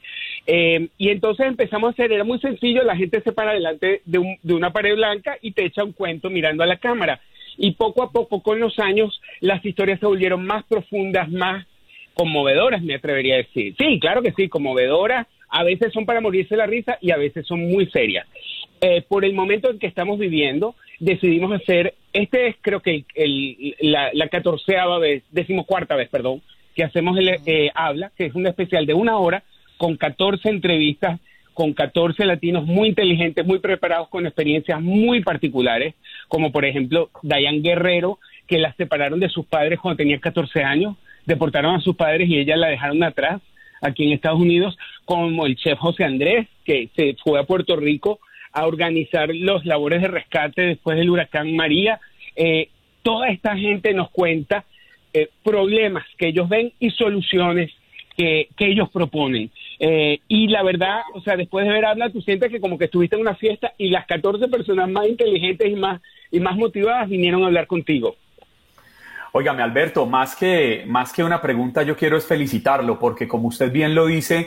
Y entonces empezamos a hacer, era muy sencillo, la gente se para delante de una pared blanca y te echa un cuento mirando a la cámara. Y poco a poco, con los años, las historias se volvieron más profundas, más conmovedoras, me atrevería a decir. Sí, claro que sí, conmovedoras. A veces son para morirse la risa y a veces son muy serias. Por el momento en que estamos viviendo, decidimos hacer, creo que la 14ª vez, 14ª vez, que hacemos Habla, que es un especial de 1 hora con 14 entrevistas, con 14 latinos muy inteligentes, muy preparados, con experiencias muy particulares, como por ejemplo Diane Guerrero, que la separaron de sus padres cuando tenía 14 años, deportaron a sus padres y ella la dejaron atrás aquí en Estados Unidos, como el chef José Andrés, que se fue a Puerto Rico a organizar los labores de rescate después del huracán María. Toda esta gente nos cuenta problemas que ellos ven y soluciones que ellos proponen. Y la verdad, o sea, después de ver Habla, tú sientes que como que estuviste en una fiesta y las 14 personas más inteligentes y más motivadas vinieron a hablar contigo. Óigame, Alberto, más que una pregunta, yo quiero es felicitarlo, porque como usted bien lo dice,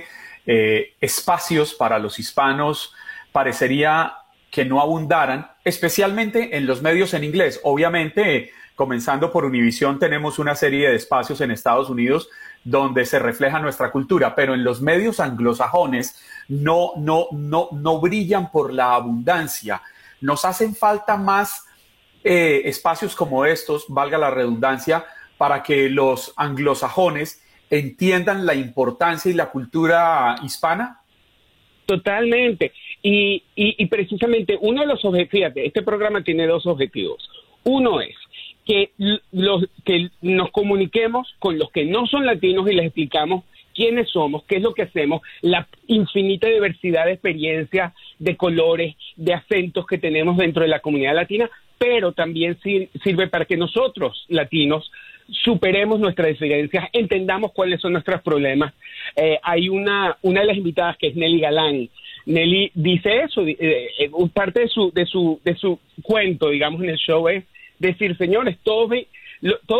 espacios para los hispanos parecería que no abundaran, especialmente en los medios en inglés. Obviamente, comenzando por Univisión, tenemos una serie de espacios en Estados Unidos donde se refleja nuestra cultura, pero en los medios anglosajones no brillan por la abundancia. Nos hacen falta más espacios como estos, valga la redundancia, para que los anglosajones entiendan la importancia y la cultura hispana. Totalmente. Y precisamente uno de los objetivos, fíjate, este programa tiene 2 objetivos. Uno es que nos comuniquemos con los que no son latinos y les explicamos quiénes somos, qué es lo que hacemos, la infinita diversidad de experiencias, de colores, de acentos que tenemos dentro de la comunidad latina, pero también sirve para que nosotros, latinos, superemos nuestras diferencias, entendamos cuáles son nuestros problemas. Hay una de las invitadas que es Nelly Galán. Nelly dice eso, parte de su cuento, digamos, en el show es decir, señores, todos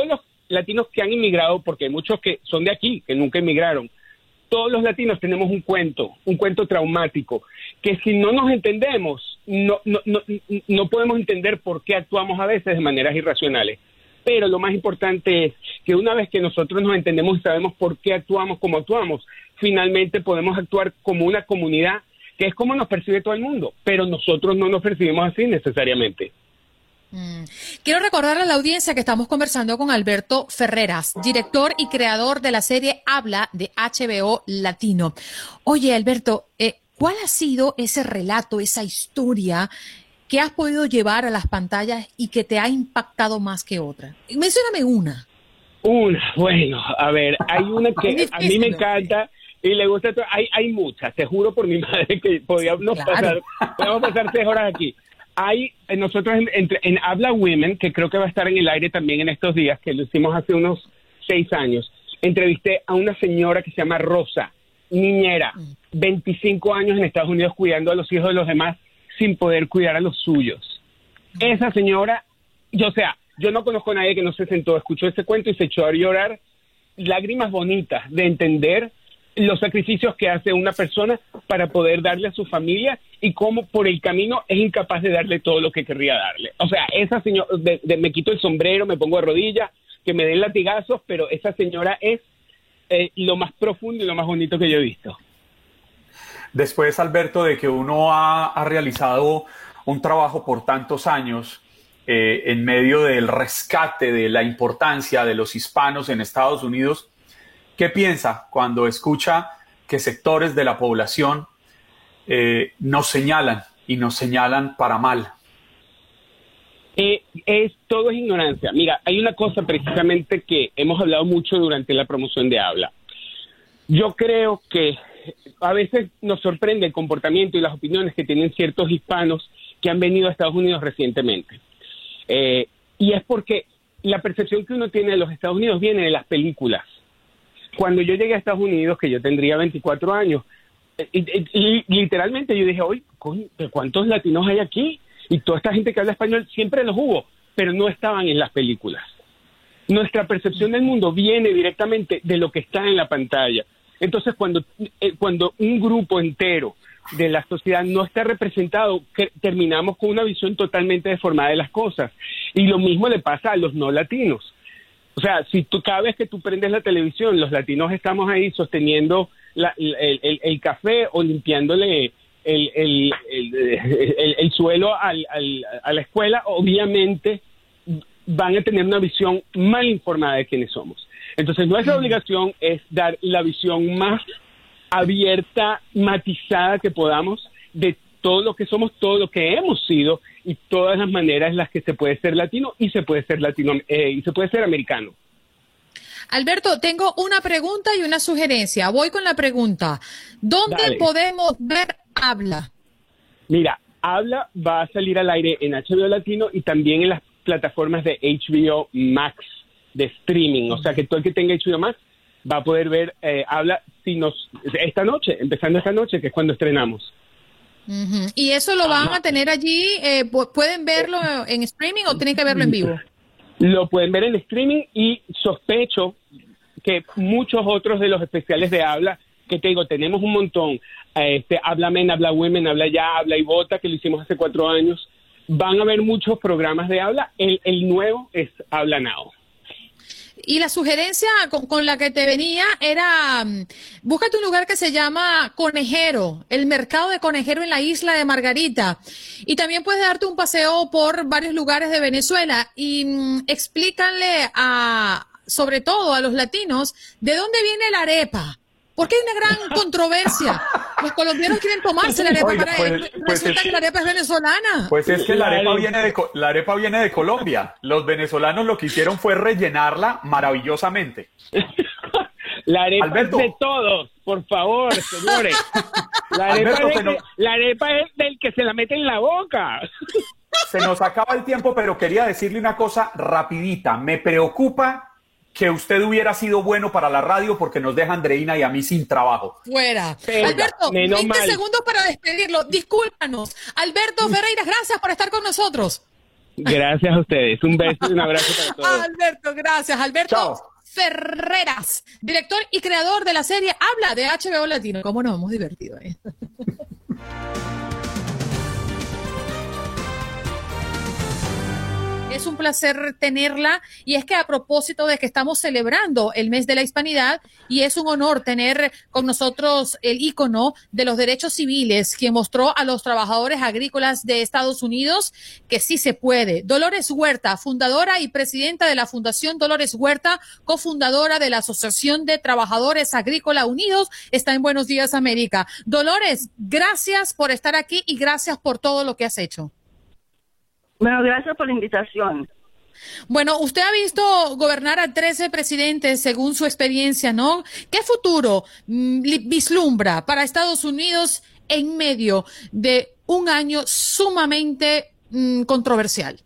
latinos que han inmigrado, porque hay muchos que son de aquí, que nunca emigraron, todos los latinos tenemos un cuento traumático, que si no nos entendemos, no podemos entender por qué actuamos a veces de maneras irracionales. Pero lo más importante es que una vez que nosotros nos entendemos y sabemos por qué actuamos como actuamos, finalmente podemos actuar como una comunidad, que es como nos percibe todo el mundo, pero nosotros no nos percibimos así necesariamente. Quiero recordar a la audiencia que estamos conversando con Alberto Ferreras, director y creador de la serie Habla de HBO Latino. Oye, Alberto, ¿cuál ha sido ese relato, esa historia que has podido llevar a las pantallas y que te ha impactado más que otra? Mencióname una. Bueno, a ver, hay una que a mí me encanta y le gusta. Hay muchas, te juro por mi madre que podíamos pasar 6 horas aquí. Hay nosotros en Habla Women, que creo que va a estar en el aire también en estos días, que lo hicimos hace unos 6 años, entrevisté a una señora que se llama Rosa, niñera, 25 años en Estados Unidos cuidando a los hijos de los demás sin poder cuidar a los suyos. Esa señora, yo no conozco a nadie que no se sentó, escuchó ese cuento y se echó a llorar, lágrimas bonitas de entender los sacrificios que hace una persona para poder darle a su familia y cómo por el camino es incapaz de darle todo lo que querría darle. O sea, esa señora, me quito el sombrero, me pongo de rodillas, que me den latigazos, pero esa señora es lo más profundo y lo más bonito que yo he visto. Después, Alberto, de que uno ha realizado un trabajo por tantos años en medio del rescate de la importancia de los hispanos en Estados Unidos, ¿qué piensa cuando escucha que sectores de la población nos señalan y nos señalan para mal? Todo es ignorancia. Mira, hay una cosa precisamente que hemos hablado mucho durante la promoción de Habla. Yo creo que a veces nos sorprende el comportamiento y las opiniones que tienen ciertos hispanos que han venido a Estados Unidos recientemente. Y es porque la percepción que uno tiene de los Estados Unidos viene de las películas. Cuando yo llegué a Estados Unidos, que yo tendría 24 años, y literalmente yo dije, oye, ¿cuántos latinos hay aquí? Y toda esta gente que habla español siempre los hubo, pero no estaban en las películas. Nuestra percepción del mundo viene directamente de lo que está en la pantalla. Entonces, cuando un grupo entero de la sociedad no está representado, terminamos con una visión totalmente deformada de las cosas. Y lo mismo le pasa a los no latinos. O sea, cada vez que tú prendes la televisión, los latinos estamos ahí sosteniendo el café o limpiándole el suelo a la escuela, obviamente van a tener una visión mal informada de quiénes somos. Entonces, nuestra obligación es dar la visión más abierta, matizada que podamos de todo lo que somos, todo lo que hemos sido y todas las maneras en las que se puede ser latino y se puede ser y se puede ser americano. Alberto, tengo una pregunta y una sugerencia. Voy con la pregunta. ¿Dónde podemos ver Habla? Mira, Habla va a salir al aire en HBO Latino y también en las plataformas de HBO Max de streaming. O sea que todo el que tenga HBO Max va a poder ver Habla empezando esta noche, que es cuando estrenamos. Uh-huh. ¿Y eso lo van a tener allí? ¿Pueden verlo en streaming o tienen que verlo en vivo? Lo pueden ver en streaming y sospecho que muchos otros de los especiales de Habla, que te digo, tenemos un montón, Habla Men, Habla Women, Habla Ya, Habla y Vota, que lo hicimos hace 4 años, van a haber muchos programas de Habla. El nuevo es Habla Now. Y la sugerencia con la que te venía era, búscate un lugar que se llama Conejero, el mercado de Conejero en la isla de Margarita. Y también puedes darte un paseo por varios lugares de Venezuela y explícanle sobre todo a los latinos, ¿de dónde viene la arepa? Porque hay una gran controversia. Los colombianos quieren tomarse la arepa resulta que la arepa es venezolana. Pues es que la arepa viene de Colombia. Los venezolanos lo que hicieron fue rellenarla maravillosamente. La arepa es de todos, por favor, señores. La arepa es del que se la mete en la boca. Se nos acaba el tiempo, pero quería decirle una cosa rapidita. Me preocupa que usted hubiera sido bueno para la radio porque nos deja Andreina y a mí sin trabajo. Fuera. Alberto, 20 segundos para despedirlo. Discúlpanos. Alberto Ferreira, gracias por estar con nosotros. Gracias a ustedes. Un beso y un abrazo para todos. Alberto, gracias. Alberto Chao. Ferreras, director y creador de la serie Habla de HBO Latino. ¿Cómo nos hemos divertido? Es un placer tenerla, y es que a propósito de que estamos celebrando el mes de la hispanidad, y es un honor tener con nosotros el ícono de los derechos civiles, quien mostró a los trabajadores agrícolas de Estados Unidos que sí se puede. Dolores Huerta, fundadora y presidenta de la Fundación Dolores Huerta, cofundadora de la Asociación de Trabajadores Agrícola Unidos, está en Buenos Días América. Dolores, gracias por estar aquí y gracias por todo lo que has hecho. Bueno, gracias por la invitación. Bueno, usted ha visto gobernar a 13 presidentes según su experiencia, ¿no? ¿Qué futuro vislumbra para Estados Unidos en medio de un año sumamente controversial?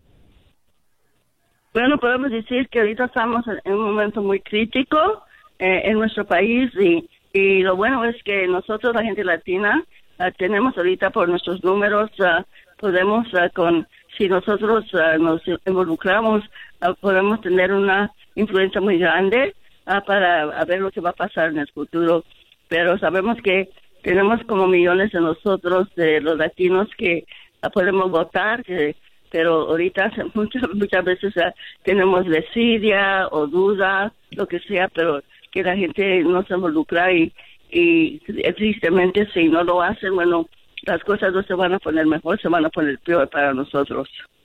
Bueno, podemos decir que ahorita estamos en un momento muy crítico en nuestro país, y lo bueno es que nosotros, la gente latina, tenemos ahorita por nuestros números, podemos si nosotros nos involucramos, podemos tener una influencia muy grande para ver lo que va a pasar en el futuro. Pero sabemos que tenemos como millones de nosotros, de los latinos, que podemos votar, pero ahorita muchas veces tenemos desidia o duda, lo que sea, pero que la gente no se involucra, y tristemente si no lo hacen, bueno, las cosas no se van a poner mejor, se van a poner peor para nosotros.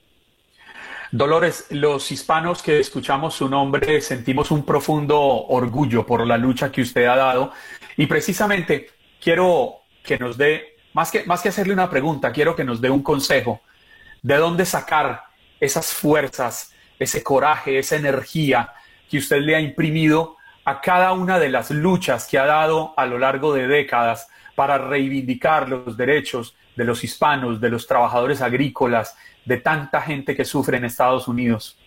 Dolores, los hispanos que escuchamos su nombre sentimos un profundo orgullo por la lucha que usted ha dado, y precisamente quiero que nos dé, más que hacerle una pregunta, quiero que nos dé un consejo de dónde sacar esas fuerzas, ese coraje, esa energía que usted le ha imprimido a cada una de las luchas que ha dado a lo largo de décadas para reivindicar los derechos de los hispanos, de los trabajadores agrícolas, de tanta gente que sufre en Estados Unidos.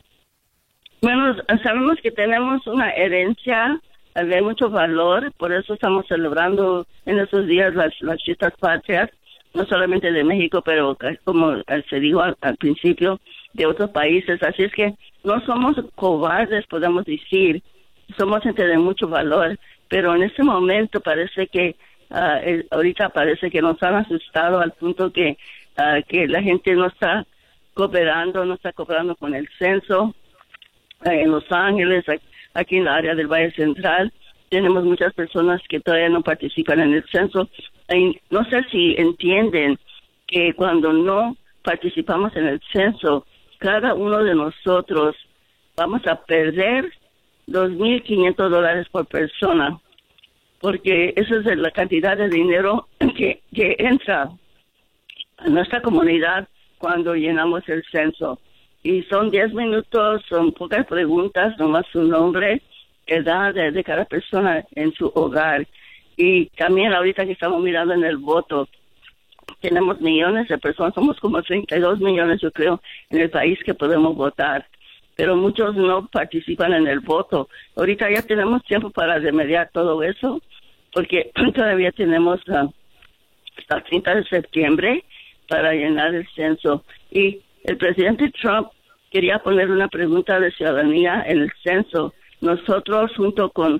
Bueno, sabemos que tenemos una herencia de mucho valor, por eso estamos celebrando en estos días las fiestas patrias, no solamente de México, pero como se dijo al principio, de otros países. Así es que no somos cobardes, podemos decir, somos gente de mucho valor, pero en este momento parece que ahorita parece que nos han asustado al punto que la gente no está cooperando con el censo. En Los Ángeles, aquí en la área del Valle Central, tenemos muchas personas que todavía no participan en el censo. Y no sé si entienden que cuando no participamos en el censo, cada uno de nosotros vamos a perder $2,500 por persona, porque esa es la cantidad de dinero que entra a nuestra comunidad cuando llenamos el censo. Y son 10 minutos, son pocas preguntas, nomás su nombre, edad de cada persona en su hogar. Y también ahorita que estamos mirando en el voto, tenemos millones de personas, somos como 32 millones, yo creo, en el país que podemos votar, pero muchos no participan en el voto. Ahorita ya tenemos tiempo para remediar todo eso, porque todavía tenemos hasta el 30 de septiembre para llenar el censo. Y el presidente Trump quería poner una pregunta de ciudadanía en el censo. Nosotros, junto con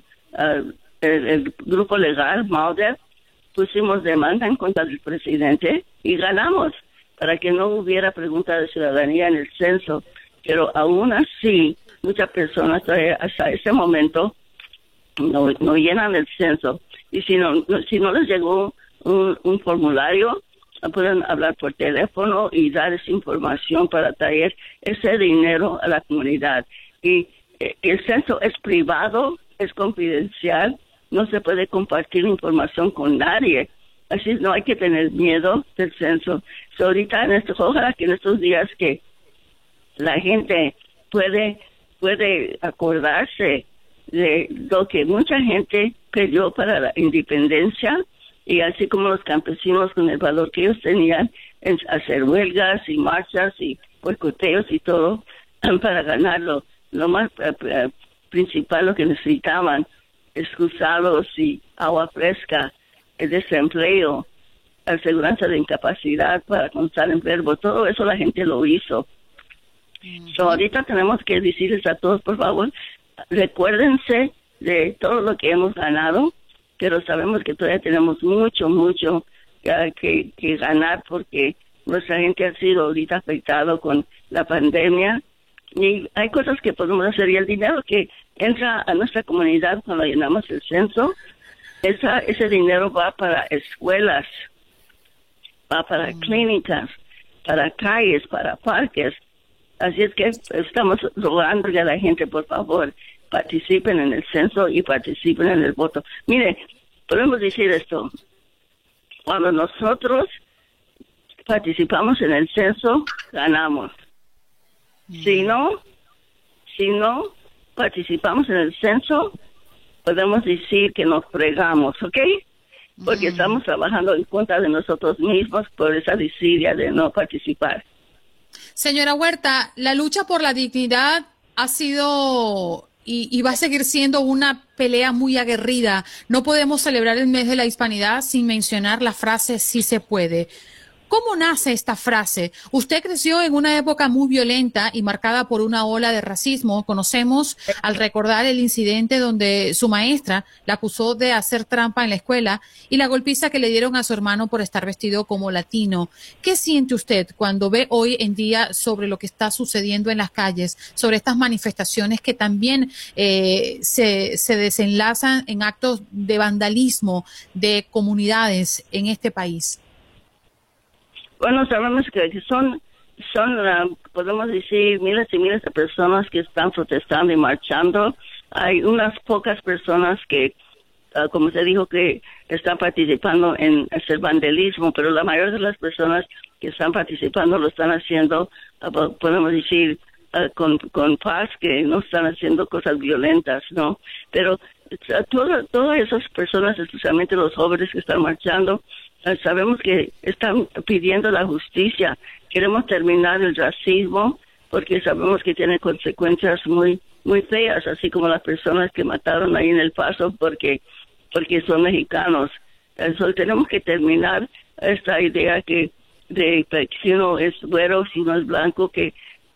el grupo legal, Mulder, pusimos demanda en contra del presidente y ganamos para que no hubiera pregunta de ciudadanía en el censo. Pero aún así, muchas personas hasta ese momento no llenan el censo. Y si no les llegó un formulario, pueden hablar por teléfono y dar esa información para traer ese dinero a la comunidad. Y el censo es privado, es confidencial, no se puede compartir información con nadie. Así no hay que tener miedo del censo. Ahorita ojalá que en estos días que la gente puede acordarse de lo que mucha gente pidió para la independencia, y así como los campesinos con el valor que ellos tenían en hacer huelgas y marchas y boicoteos y todo para ganarlo. Lo más principal, lo que necesitaban, excusados y agua fresca, el desempleo, aseguranza de incapacidad para cuando estar enfermo, todo eso la gente lo hizo. So, ahorita tenemos que decirles a todos, por favor, recuérdense de todo lo que hemos ganado, pero sabemos que todavía tenemos mucho que ganar, porque nuestra gente ha sido ahorita afectado con la pandemia, y hay cosas que podemos hacer, y el dinero que entra a nuestra comunidad cuando llenamos el censo, ese dinero va para escuelas, va para clínicas, para calles, para parques. Así es que estamos rogándole a la gente, por favor, participen en el censo y participen en el voto. Mire, podemos decir esto: cuando nosotros participamos en el censo, ganamos. Si no participamos en el censo, podemos decir que nos fregamos, ¿ok? Porque estamos trabajando en contra de nosotros mismos por esa desidia de no participar. Señora Huerta, la lucha por la dignidad ha sido y va a seguir siendo una pelea muy aguerrida. No podemos celebrar el mes de la hispanidad sin mencionar la frase "sí se puede". ¿Cómo nace esta frase? Usted creció en una época muy violenta y marcada por una ola de racismo. Conocemos al recordar el incidente donde su maestra la acusó de hacer trampa en la escuela y la golpiza que le dieron a su hermano por estar vestido como latino. ¿Qué siente usted cuando ve hoy en día sobre lo que está sucediendo en las calles, sobre estas manifestaciones que también se desenlazan en actos de vandalismo de comunidades en este país? Bueno, sabemos que son podemos decir, miles y miles de personas que están protestando y marchando. Hay unas pocas personas que, como se dijo, que están participando en hacer vandalismo, pero la mayoría de las personas que están participando lo están haciendo, podemos decir, con paz, que no están haciendo cosas violentas, ¿no? Pero todas esas personas, especialmente los jóvenes que están marchando, sabemos que están pidiendo la justicia. Queremos terminar el racismo porque sabemos que tiene consecuencias muy feas, así como las personas que mataron ahí en El Paso porque son mexicanos. Entonces tenemos que terminar esta idea que si uno es güero, si uno es blanco, que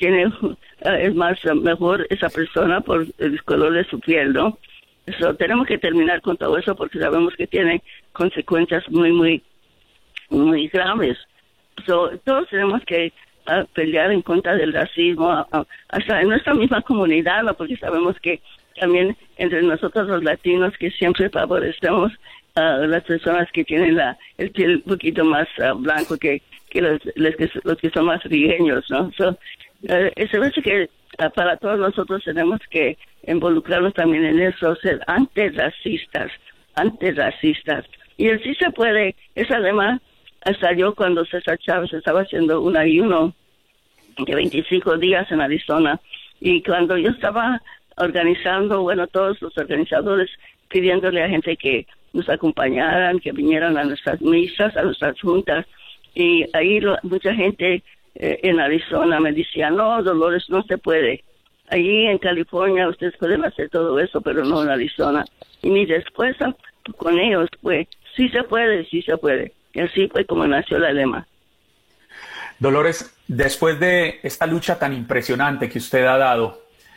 es mejor esa persona por el color de su piel, ¿no? Tenemos que terminar con todo eso porque sabemos que tiene consecuencias muy graves. Todos tenemos que pelear en contra del racismo, hasta en nuestra misma comunidad, ¿no? Porque sabemos que también entre nosotros los latinos, que siempre favorecemos a las personas que tienen el piel un poquito más blanco que los que son más rigueños, ¿no? Se ve que para todos nosotros tenemos que involucrarnos también en eso, ser antirracistas. Y el sí se puede, esa además salió cuando César Chávez estaba haciendo un ayuno de 25 días en Arizona, y cuando yo estaba organizando, todos los organizadores pidiéndole a gente que nos acompañaran, que vinieran a nuestras misas, a nuestras juntas, y ahí mucha gente en Arizona me decía: no, Dolores, no se puede. Allí en California ustedes pueden hacer todo eso, pero no en Arizona. Y mi respuesta con ellos fue: sí se puede. Y así fue como nació la lema. Dolores, después de esta lucha tan impresionante que usted ha dado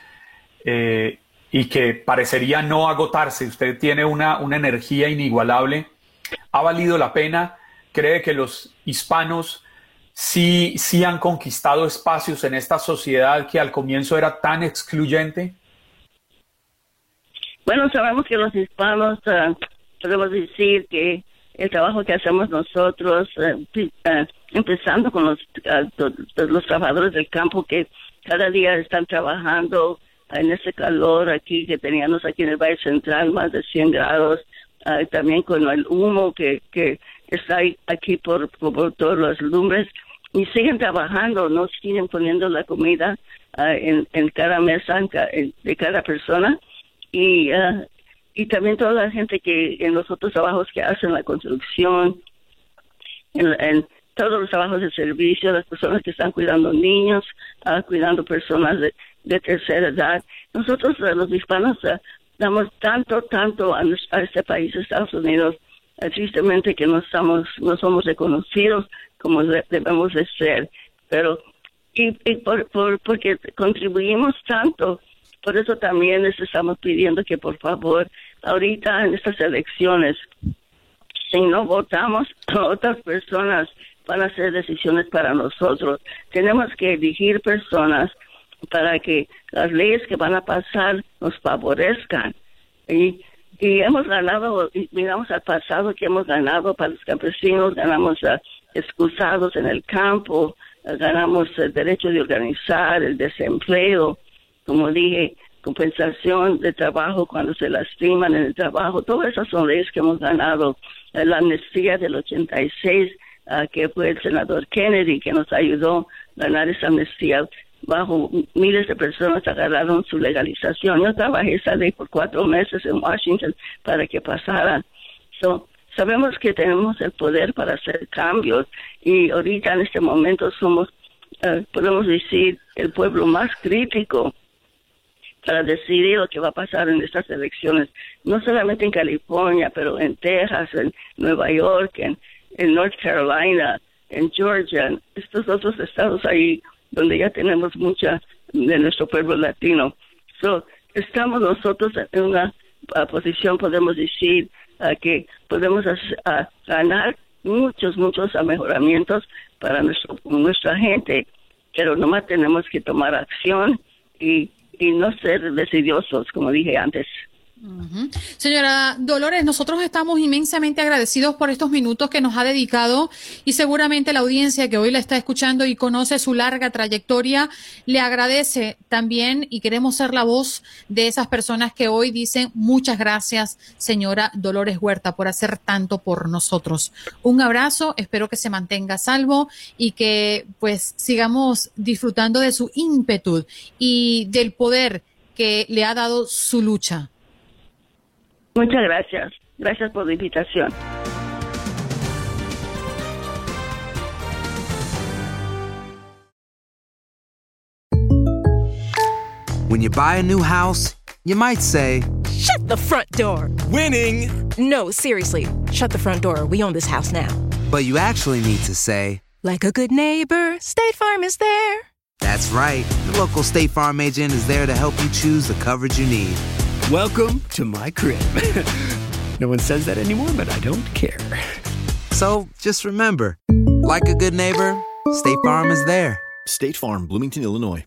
y que parecería no agotarse, usted tiene una energía inigualable, ¿ha valido la pena? ¿Cree que los hispanos sí han conquistado espacios en esta sociedad que al comienzo era tan excluyente? Bueno, sabemos que los hispanos, podemos decir que el trabajo que hacemos nosotros, empezando con los trabajadores del campo que cada día están trabajando en ese calor aquí que teníamos aquí en el Valle Central, más de 100 grados, también con el humo que está aquí por todas las lumbres, y siguen trabajando, no siguen poniendo la comida en cada mesa de cada persona, y también toda la gente que en los otros trabajos que hacen, la construcción, en todos los trabajos de servicio, las personas que están cuidando niños, cuidando personas de tercera edad. Nosotros, los hispanos, damos tanto a este país, Estados Unidos, tristemente que no somos reconocidos como debemos de ser. Pero porque contribuimos tanto. Por eso también les estamos pidiendo que por favor, ahorita en estas elecciones, si no votamos, otras personas van a hacer decisiones para nosotros. Tenemos que elegir personas para que las leyes que van a pasar nos favorezcan. Y hemos ganado, miramos al pasado que hemos ganado para los campesinos, ganamos excusados en el campo, ganamos el derecho de organizar, el desempleo, como dije, compensación de trabajo cuando se lastiman en el trabajo. Todas esas son leyes que hemos ganado. La amnistía del 86, que fue el senador Kennedy que nos ayudó a ganar esa amnistía. Bajo miles de personas agarraron su legalización. Yo trabajé esa ley por 4 meses en Washington para que pasara. Sabemos que tenemos el poder para hacer cambios y ahorita en este momento somos, podemos decir, el pueblo más crítico para decidir lo que va a pasar en estas elecciones, no solamente en California, pero en Texas, en Nueva York, en North Carolina, en Georgia, en estos otros estados ahí donde ya tenemos mucha de nuestro pueblo latino. Estamos nosotros en una posición, podemos decir, que podemos ganar muchos mejoramientos para nuestra gente, pero nomás tenemos que tomar acción y no ser decidiosos, como dije antes. Uh-huh. Señora Dolores, nosotros estamos inmensamente agradecidos por estos minutos que nos ha dedicado y seguramente la audiencia que hoy la está escuchando y conoce su larga trayectoria le agradece también y queremos ser la voz de esas personas que hoy dicen muchas gracias, señora Dolores Huerta, por hacer tanto por nosotros. Un abrazo, espero que se mantenga a salvo y que pues sigamos disfrutando de su ímpetu y del poder que le ha dado su lucha. Muchas gracias. Gracias por la invitación. When you buy a new house, you might say, "Shut the front door." Winning! No, seriously. Shut the front door. We own this house now. But you actually need to say, like a good neighbor, State Farm is there. That's right. The local State Farm agent is there to help you choose the coverage you need. Welcome to my crib. No one says that anymore, but I don't care. So just remember, like a good neighbor, State Farm is there. State Farm, Bloomington, Illinois.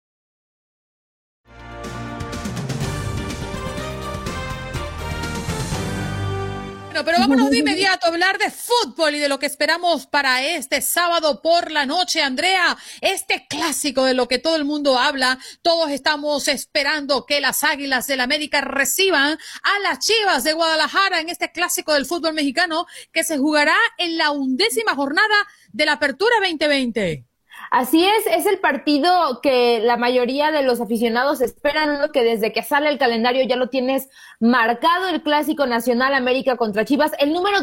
Pero vámonos de inmediato a hablar de fútbol y de lo que esperamos para este sábado por la noche, Andrea. Este clásico de lo que todo el mundo habla, todos estamos esperando que las Águilas del América reciban a las Chivas de Guadalajara en este clásico del fútbol mexicano que se jugará en la 11ª jornada de la Apertura 2020. Así es el partido que la mayoría de los aficionados esperan, ¿no? Que desde que sale el calendario ya lo tienes marcado, el Clásico Nacional América contra Chivas, el número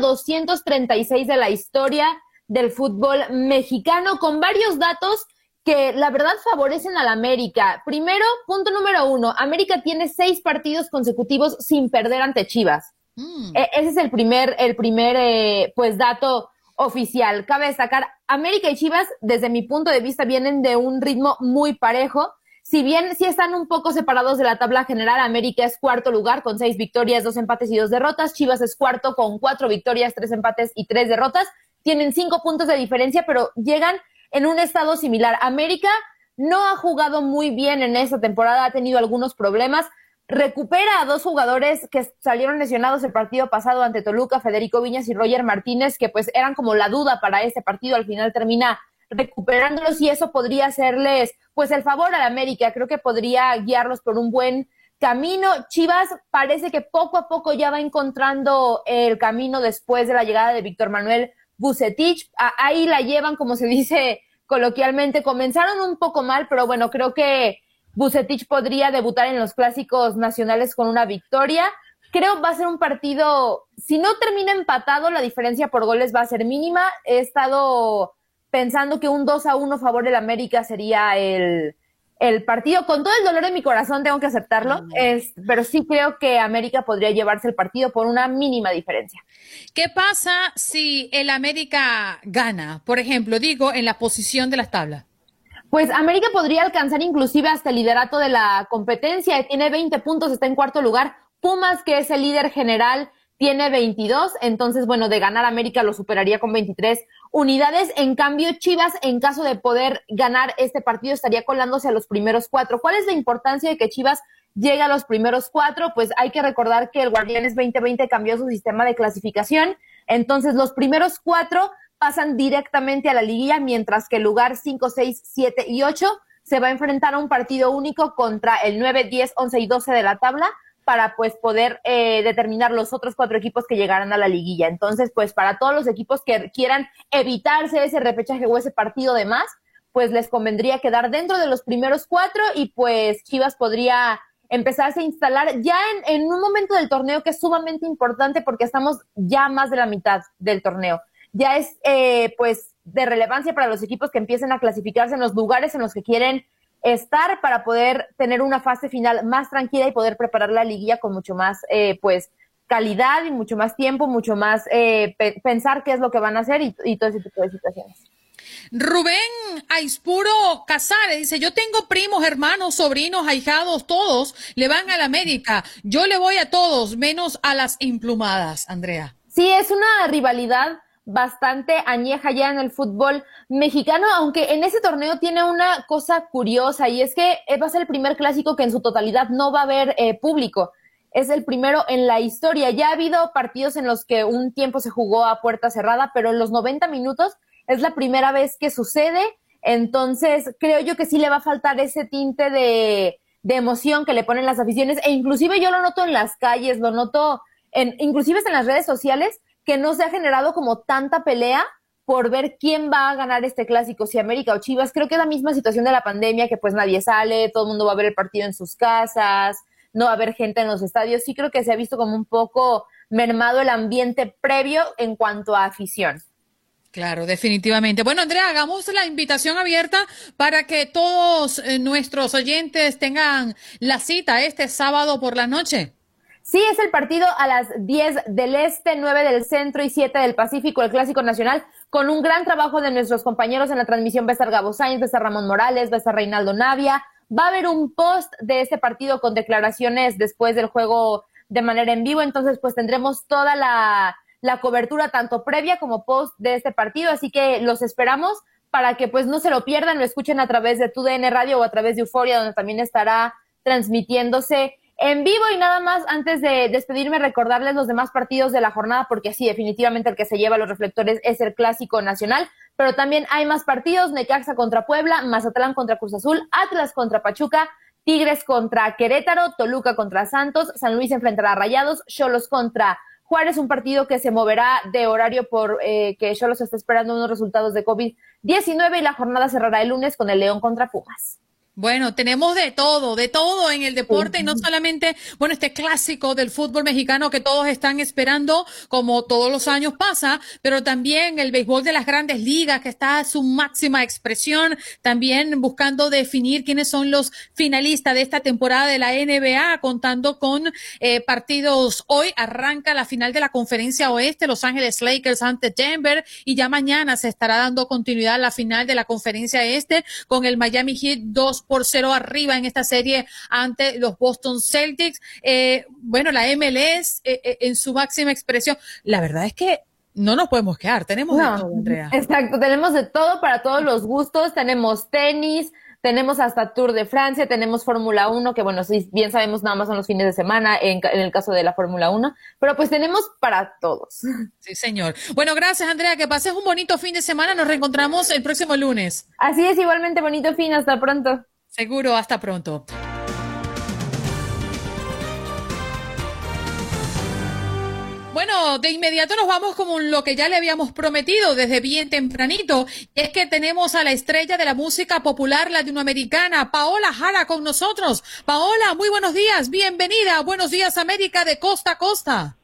236 de la historia del fútbol mexicano, con varios datos que la verdad favorecen al América. Primero, punto número 1, América tiene 6 partidos consecutivos sin perder ante Chivas. Ese es el primer pues dato oficial. Cabe destacar, América y Chivas, desde mi punto de vista, vienen de un ritmo muy parejo. Si bien sí están un poco separados de la tabla general, América es cuarto lugar con 6 victorias, 2 empates y 2 derrotas. Chivas es cuarto con 4 victorias, 3 empates y 3 derrotas. Tienen 5 puntos de diferencia, pero llegan en un estado similar. América no ha jugado muy bien en esta temporada, ha tenido algunos problemas. Recupera a 2 jugadores que salieron lesionados el partido pasado ante Toluca, Federico Viñas y Roger Martínez, que pues eran como la duda para este partido. Al final termina recuperándolos y eso podría hacerles pues el favor a la América. Creo que podría guiarlos por un buen camino. Chivas parece que poco a poco ya va encontrando el camino después de la llegada de Víctor Manuel Vucetich. Ahí la llevan, como se dice coloquialmente. Comenzaron un poco mal, pero bueno, creo que Vucetich podría debutar en los clásicos nacionales con una victoria. Creo va a ser un partido, si no termina empatado, la diferencia por goles va a ser mínima. He estado pensando que un 2-1 a favor del América sería el partido. Con todo el dolor de mi corazón tengo que aceptarlo, pero sí creo que América podría llevarse el partido por una mínima diferencia. ¿Qué pasa si el América gana? Por ejemplo, digo, en la posición de las tablas. Pues América podría alcanzar inclusive hasta el liderato de la competencia, tiene 20 puntos, está en cuarto lugar. Pumas, que es el líder general, tiene 22, entonces, bueno, de ganar América lo superaría con 23 unidades. En cambio, Chivas, en caso de poder ganar este partido, estaría colándose a los primeros 4. ¿Cuál es la importancia de que Chivas llegue a los primeros 4? Pues hay que recordar que el Guardianes 2020 cambió su sistema de clasificación, entonces los primeros 4 pasan directamente a la liguilla, mientras que el lugar 5, 6, 7 y 8 se va a enfrentar a un partido único contra el 9, 10, 11 y 12 de la tabla, para pues poder determinar los otros 4 equipos que llegarán a la liguilla. Entonces, pues para todos los equipos que quieran evitarse ese repechaje o ese partido de más, pues les convendría quedar dentro de los primeros 4 y pues Chivas podría empezarse a instalar ya en un momento del torneo que es sumamente importante porque estamos ya más de la mitad del torneo. Ya es pues de relevancia para los equipos que empiecen a clasificarse en los lugares en los que quieren estar para poder tener una fase final más tranquila y poder preparar la liguilla con mucho más pues calidad y mucho más tiempo, mucho más pensar qué es lo que van a hacer y todo ese tipo de situaciones. Rubén Aispuro Casares dice, yo tengo primos, hermanos, sobrinos, ahijados, todos le van a la América. Yo le voy a todos, menos a las emplumadas, Andrea. Sí, es una rivalidad bastante añeja ya en el fútbol mexicano, aunque en ese torneo tiene una cosa curiosa y es que va a ser el primer clásico que en su totalidad no va a haber público. Es el primero en la historia. Ya ha habido partidos en los que un tiempo se jugó a puerta cerrada, pero en los 90 minutos es la primera vez que sucede. Entonces creo yo que sí le va a faltar ese tinte de emoción que le ponen las aficiones, e inclusive yo lo noto en las calles, lo noto inclusive en las redes sociales, que no se ha generado como tanta pelea por ver quién va a ganar este clásico, si América o Chivas. Creo que es la misma situación de la pandemia, que pues nadie sale, todo el mundo va a ver el partido en sus casas, no va a haber gente en los estadios. Sí creo que se ha visto como un poco mermado el ambiente previo en cuanto a afición. Claro, definitivamente. Bueno, Andrea, hagamos la invitación abierta para que todos nuestros oyentes tengan la cita este sábado por la noche. Sí, es el partido a las 10 del Este, 9 del Centro y 7 del Pacífico, el Clásico Nacional, con un gran trabajo de nuestros compañeros en la transmisión. Va a estar Gabo Sainz, va a estar Ramón Morales, va a estar Reinaldo Navia. Va a haber un post de este partido con declaraciones después del juego de manera en vivo, entonces pues tendremos toda la cobertura tanto previa como post de este partido, así que los esperamos para que pues no se lo pierdan, lo escuchen a través de TUDN Radio o a través de Euforia, donde también estará transmitiéndose en vivo. Y nada más, antes de despedirme, recordarles los demás partidos de la jornada, porque sí, definitivamente el que se lleva los reflectores es el Clásico Nacional, pero también hay más partidos: Necaxa contra Puebla, Mazatlán contra Cruz Azul, Atlas contra Pachuca, Tigres contra Querétaro, Toluca contra Santos, San Luis enfrentará a Rayados, Xolos contra Juárez, un partido que se moverá de horario por que Xolos está esperando unos resultados de COVID-19, y la jornada cerrará el lunes con el León contra Pumas. Bueno, tenemos de todo en el deporte, y no solamente, bueno, este clásico del fútbol mexicano que todos están esperando, como todos los años pasa, pero también el béisbol de las grandes ligas, que está a su máxima expresión, también buscando definir quiénes son los finalistas de esta temporada de la NBA, contando con partidos. Hoy arranca la final de la Conferencia Oeste, Los Ángeles Lakers ante Denver, y ya mañana se estará dando continuidad a la final de la Conferencia Este con el Miami Heat 2-0 arriba en esta serie ante los Boston Celtics. Bueno, la MLS en su máxima expresión. La verdad es que no nos podemos quedar. Tenemos de todo, Andrea. Exacto, tenemos de todo para todos los gustos. Tenemos tenis, tenemos hasta Tour de Francia, tenemos Fórmula 1, que bueno, sí, bien sabemos, nada más son los fines de semana en el caso de la Fórmula 1, pero pues tenemos para todos. Sí, señor. Bueno, gracias, Andrea, que pases un bonito fin de semana. Nos reencontramos el próximo lunes. Así es, igualmente bonito fin. Hasta pronto. Seguro, hasta pronto. Bueno, de inmediato nos vamos con lo que ya le habíamos prometido desde bien tempranito. Es que tenemos a la estrella de la música popular latinoamericana, Paola Jara, con nosotros. Paola, muy buenos días, bienvenida. Buenos días, América, de costa a costa.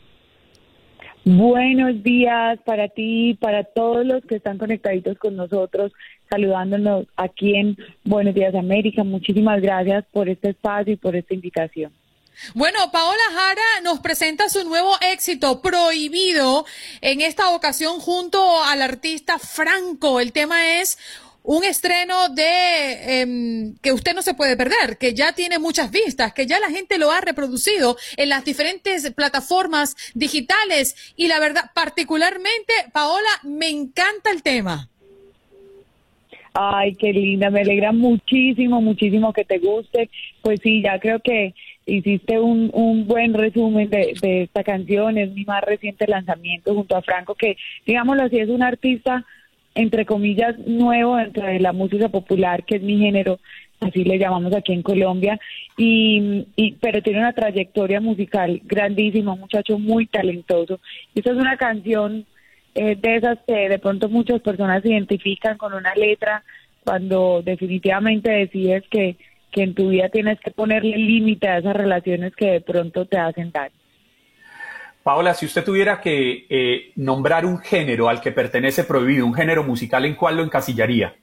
Buenos días para ti, para todos los que están conectaditos con nosotros, saludándonos aquí en Buenos Días América. Muchísimas gracias por este espacio y por esta invitación. Bueno, Paola Jara nos presenta su nuevo éxito, Prohibido, en esta ocasión junto al artista Franco. El tema es un estreno de que usted no se puede perder, que ya tiene muchas vistas, que ya la gente lo ha reproducido en las diferentes plataformas digitales y la verdad, particularmente, Paola, me encanta el tema. Ay, qué linda, me alegra muchísimo, muchísimo que te guste. Pues sí, ya creo que hiciste un buen resumen de esta canción. Es mi más reciente lanzamiento junto a Franco, que, digámoslo así, es un artista, entre comillas, nuevo dentro de la música popular, que es mi género, así le llamamos aquí en Colombia, pero tiene una trayectoria musical grandísima, un muchacho muy talentoso. Esta es una canción de esas que de pronto muchas personas se identifican con una letra, cuando definitivamente decides que en tu vida tienes que ponerle límite a esas relaciones que de pronto te hacen daño. Paola, si usted tuviera que nombrar un género al que pertenece Prohibido, un género musical, ¿en cuál lo encasillaría?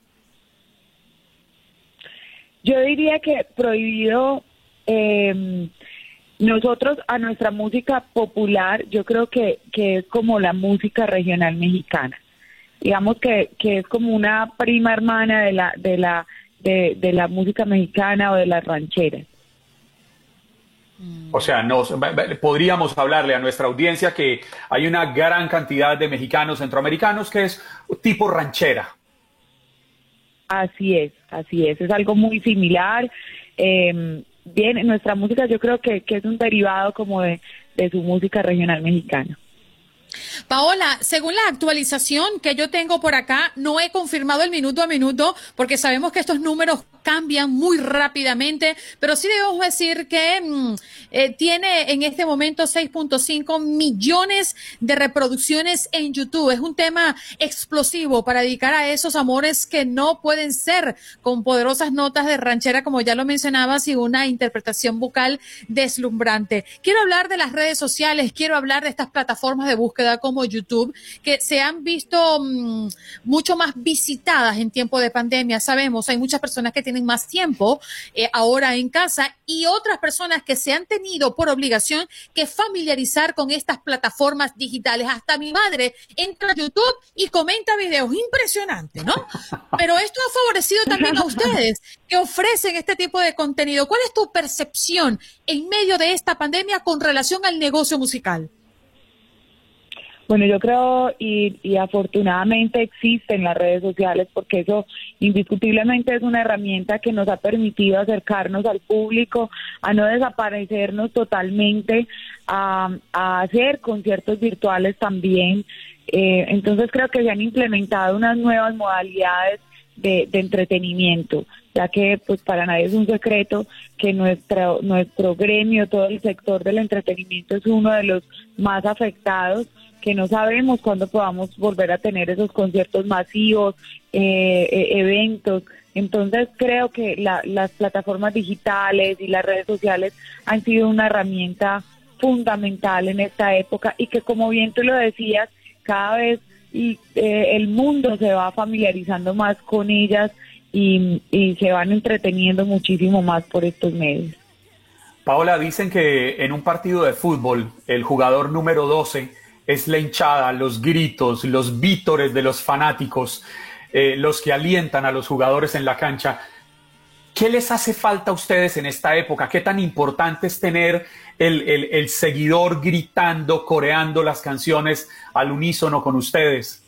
Yo diría que Prohibido, nosotros a nuestra música popular, yo creo que es como la música regional mexicana. Digamos que es como una prima hermana de la música mexicana o de las rancheras. O sea, podríamos hablarle a nuestra audiencia que hay una gran cantidad de mexicanos centroamericanos que es tipo ranchera. Así es, es algo muy similar. Bien, nuestra música yo creo que es un derivado como de su música regional mexicana. Paola, según la actualización que yo tengo por acá, no he confirmado el minuto a minuto porque sabemos que estos números cambian muy rápidamente, pero sí debemos decir que tiene en este momento 6.5 millones de reproducciones en YouTube. Es un tema explosivo para dedicar a esos amores que no pueden ser con poderosas notas de ranchera, como ya lo mencionabas, y una interpretación vocal deslumbrante. Quiero hablar de las redes sociales, quiero hablar de estas plataformas de búsqueda como YouTube, que se han visto mucho más visitadas en tiempo de pandemia. Sabemos, hay muchas personas que tienen más tiempo ahora en casa y otras personas que se han tenido por obligación que familiarizar con estas plataformas digitales. Hasta mi madre entra a YouTube y comenta videos. Impresionante, ¿no? Pero esto ha favorecido también a ustedes que ofrecen este tipo de contenido. ¿Cuál es tu percepción en medio de esta pandemia con relación al negocio musical? Bueno, yo creo y afortunadamente existen las redes sociales, porque eso indiscutiblemente es una herramienta que nos ha permitido acercarnos al público, a no desaparecernos totalmente, a hacer conciertos virtuales también. Entonces creo que se han implementado unas nuevas modalidades de entretenimiento, ya que pues para nadie es un secreto que nuestro gremio, todo el sector del entretenimiento es uno de los más afectados, que no sabemos cuándo podamos volver a tener esos conciertos masivos, eventos. Entonces creo que las plataformas digitales y las redes sociales han sido una herramienta fundamental en esta época y que, como bien tú lo decías, cada vez el mundo se va familiarizando más con ellas y se van entreteniendo muchísimo más por estos medios. Paola, dicen que en un partido de fútbol el jugador número 12 es la hinchada, los gritos, los vítores de los fanáticos, los que alientan a los jugadores en la cancha. ¿Qué les hace falta a ustedes en esta época? ¿Qué tan importante es tener el seguidor gritando, coreando las canciones al unísono con ustedes?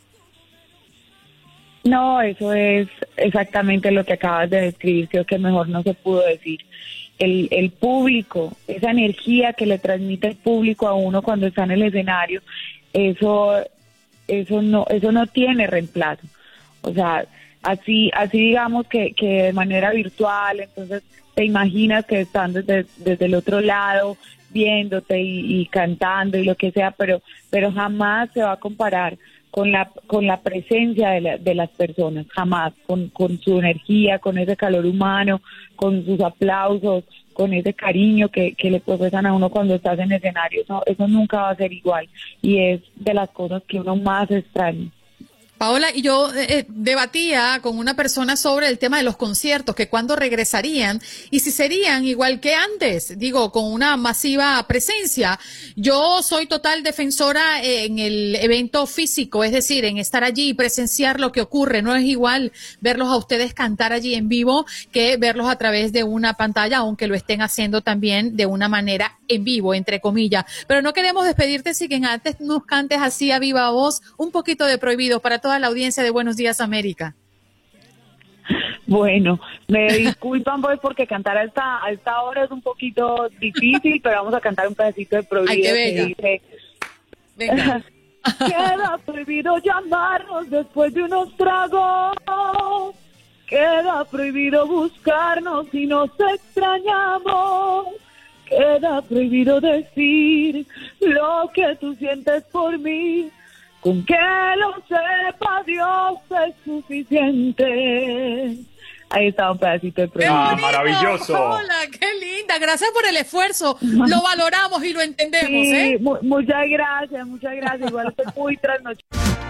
No, eso es exactamente lo que acabas de describir, creo que mejor no se pudo decir. El público, esa energía que le transmite el público a uno cuando está en el escenario, eso no tiene reemplazo. O sea, así digamos que de manera virtual, entonces te imaginas que están desde el otro lado viéndote y cantando y lo que sea, pero jamás se va a comparar con la presencia de las personas, jamás, con su energía, con ese calor humano, con sus aplausos, con ese cariño que le profesan a uno cuando estás en escenario. Eso nunca va a ser igual y es de las cosas que uno más extraña. Paola, y yo debatía con una persona sobre el tema de los conciertos, que cuándo regresarían y si serían igual que antes, digo, con una masiva presencia. Yo soy total defensora en el evento físico, es decir, en estar allí y presenciar lo que ocurre. No es igual verlos a ustedes cantar allí en vivo que verlos a través de una pantalla, aunque lo estén haciendo también de una manera en vivo, entre comillas. Pero no queremos despedirte sin que antes nos cantes así a viva voz un poquito de Prohibido para toda la audiencia de Buenos Días América. Bueno, me disculpan pues porque cantar a esta hora es un poquito difícil, pero vamos a cantar un pedacito de Prohibido. Ay, qué bella. Que dice, venga. Queda prohibido llamarnos después de unos tragos, queda prohibido buscarnos si nos extrañamos, queda prohibido decir lo que tú sientes por mí. Con que lo sepa Dios es suficiente. Ahí está un pedacito de Prohibido. Maravilloso. Hola, qué linda. Gracias por el esfuerzo. Lo valoramos y lo entendemos. Sí, muchas gracias. Igual estoy muy trasnochada.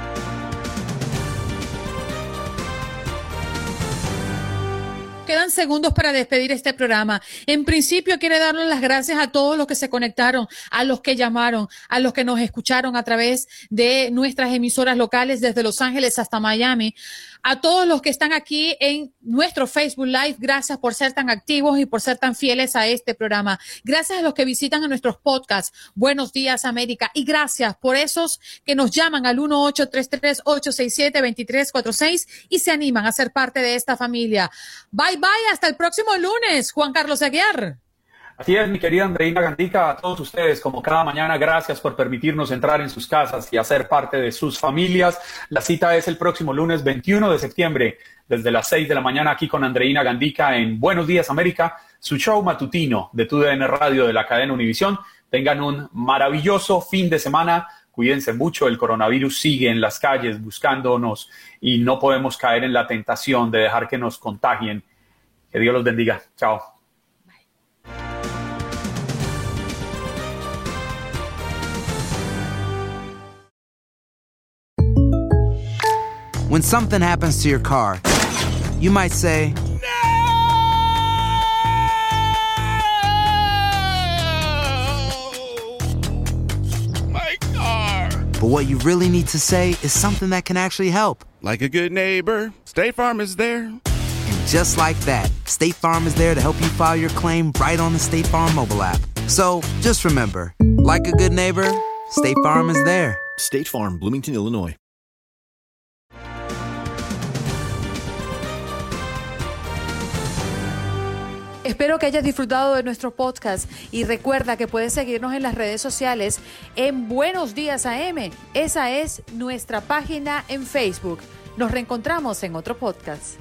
Quedan segundos para despedir este programa. En principio, quiero darles las gracias a todos los que se conectaron, a los que llamaron, a los que nos escucharon a través de nuestras emisoras locales desde Los Ángeles hasta Miami. A todos los que están aquí en nuestro Facebook Live, gracias por ser tan activos y por ser tan fieles a este programa. Gracias a los que visitan a nuestros podcasts, Buenos Días América. Y gracias por esos que nos llaman al 1-833-867-2346 y se animan a ser parte de esta familia. Bye, bye. Hasta el próximo lunes. Juan Carlos Aguiar. Así es, mi querida Andreina Gandica, a todos ustedes, como cada mañana, gracias por permitirnos entrar en sus casas y hacer parte de sus familias. La cita es el próximo lunes 21 de septiembre, desde las 6 de la mañana, aquí con Andreina Gandica en Buenos Días América, su show matutino de TUDN Radio de la cadena Univisión. Tengan un maravilloso fin de semana. Cuídense mucho, el coronavirus sigue en las calles buscándonos y no podemos caer en la tentación de dejar que nos contagien. Que Dios los bendiga. Chao. When something happens to your car, you might say, My car! But what you really need to say is something that can actually help. Like a good neighbor, State Farm is there. And just like that, State Farm is there to help you file your claim right on the State Farm mobile app. So just remember, like a good neighbor, State Farm is there. State Farm, Bloomington, Illinois. Espero que hayas disfrutado de nuestro podcast y recuerda que puedes seguirnos en las redes sociales en Buenos Días AM. Esa es nuestra página en Facebook. Nos reencontramos en otro podcast.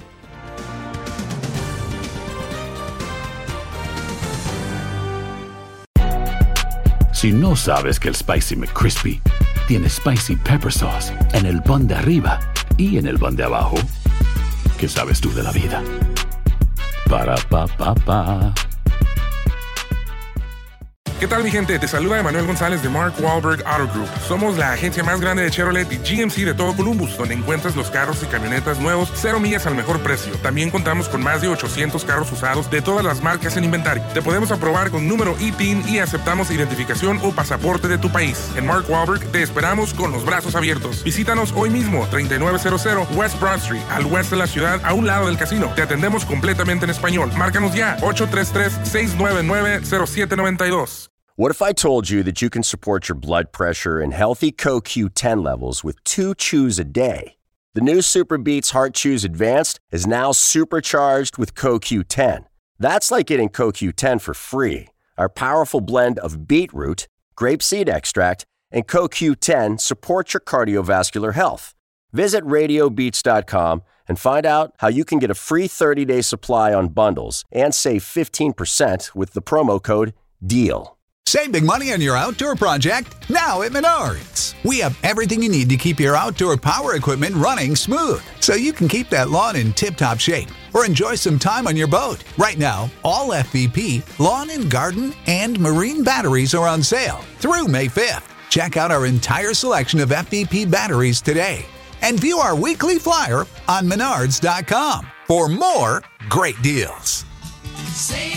Si no sabes que el Spicy McCrispy tiene Spicy Pepper Sauce en el pan de arriba y en el pan de abajo, ¿qué sabes tú de la vida? Para pa pa pa. ¿Qué tal, mi gente? Te saluda Emanuel González de Mark Wahlberg Auto Group. Somos la agencia más grande de Chevrolet y GMC de todo Columbus, donde encuentras los carros y camionetas nuevos, 0 millas al mejor precio. También contamos con más de 800 carros usados de todas las marcas en inventario. Te podemos aprobar con número ITIN y aceptamos identificación o pasaporte de tu país. En Mark Wahlberg te esperamos con los brazos abiertos. Visítanos hoy mismo, 3900 West Broad Street, al oeste de la ciudad, a un lado del casino. Te atendemos completamente en español. Márcanos ya, 833-699-0792. What if I told you that you can support your blood pressure and healthy CoQ10 levels with 2 chews a day? The new Super Beats Heart Chews Advanced is now supercharged with CoQ10. That's like getting CoQ10 for free. Our powerful blend of beetroot, grapeseed extract, and CoQ10 supports your cardiovascular health. Visit RadioBeats.com and find out how you can get a free 30-day supply on bundles and save 15% with the promo code DEAL. Save big money on your outdoor project now at Menards. We have everything you need to keep your outdoor power equipment running smooth, so you can keep that lawn in tip-top shape or enjoy some time on your boat. Right now, all FVP, lawn and garden, and marine batteries are on sale through May 5th. Check out our entire selection of FVP batteries today. And view our weekly flyer on menards.com for more great deals. Save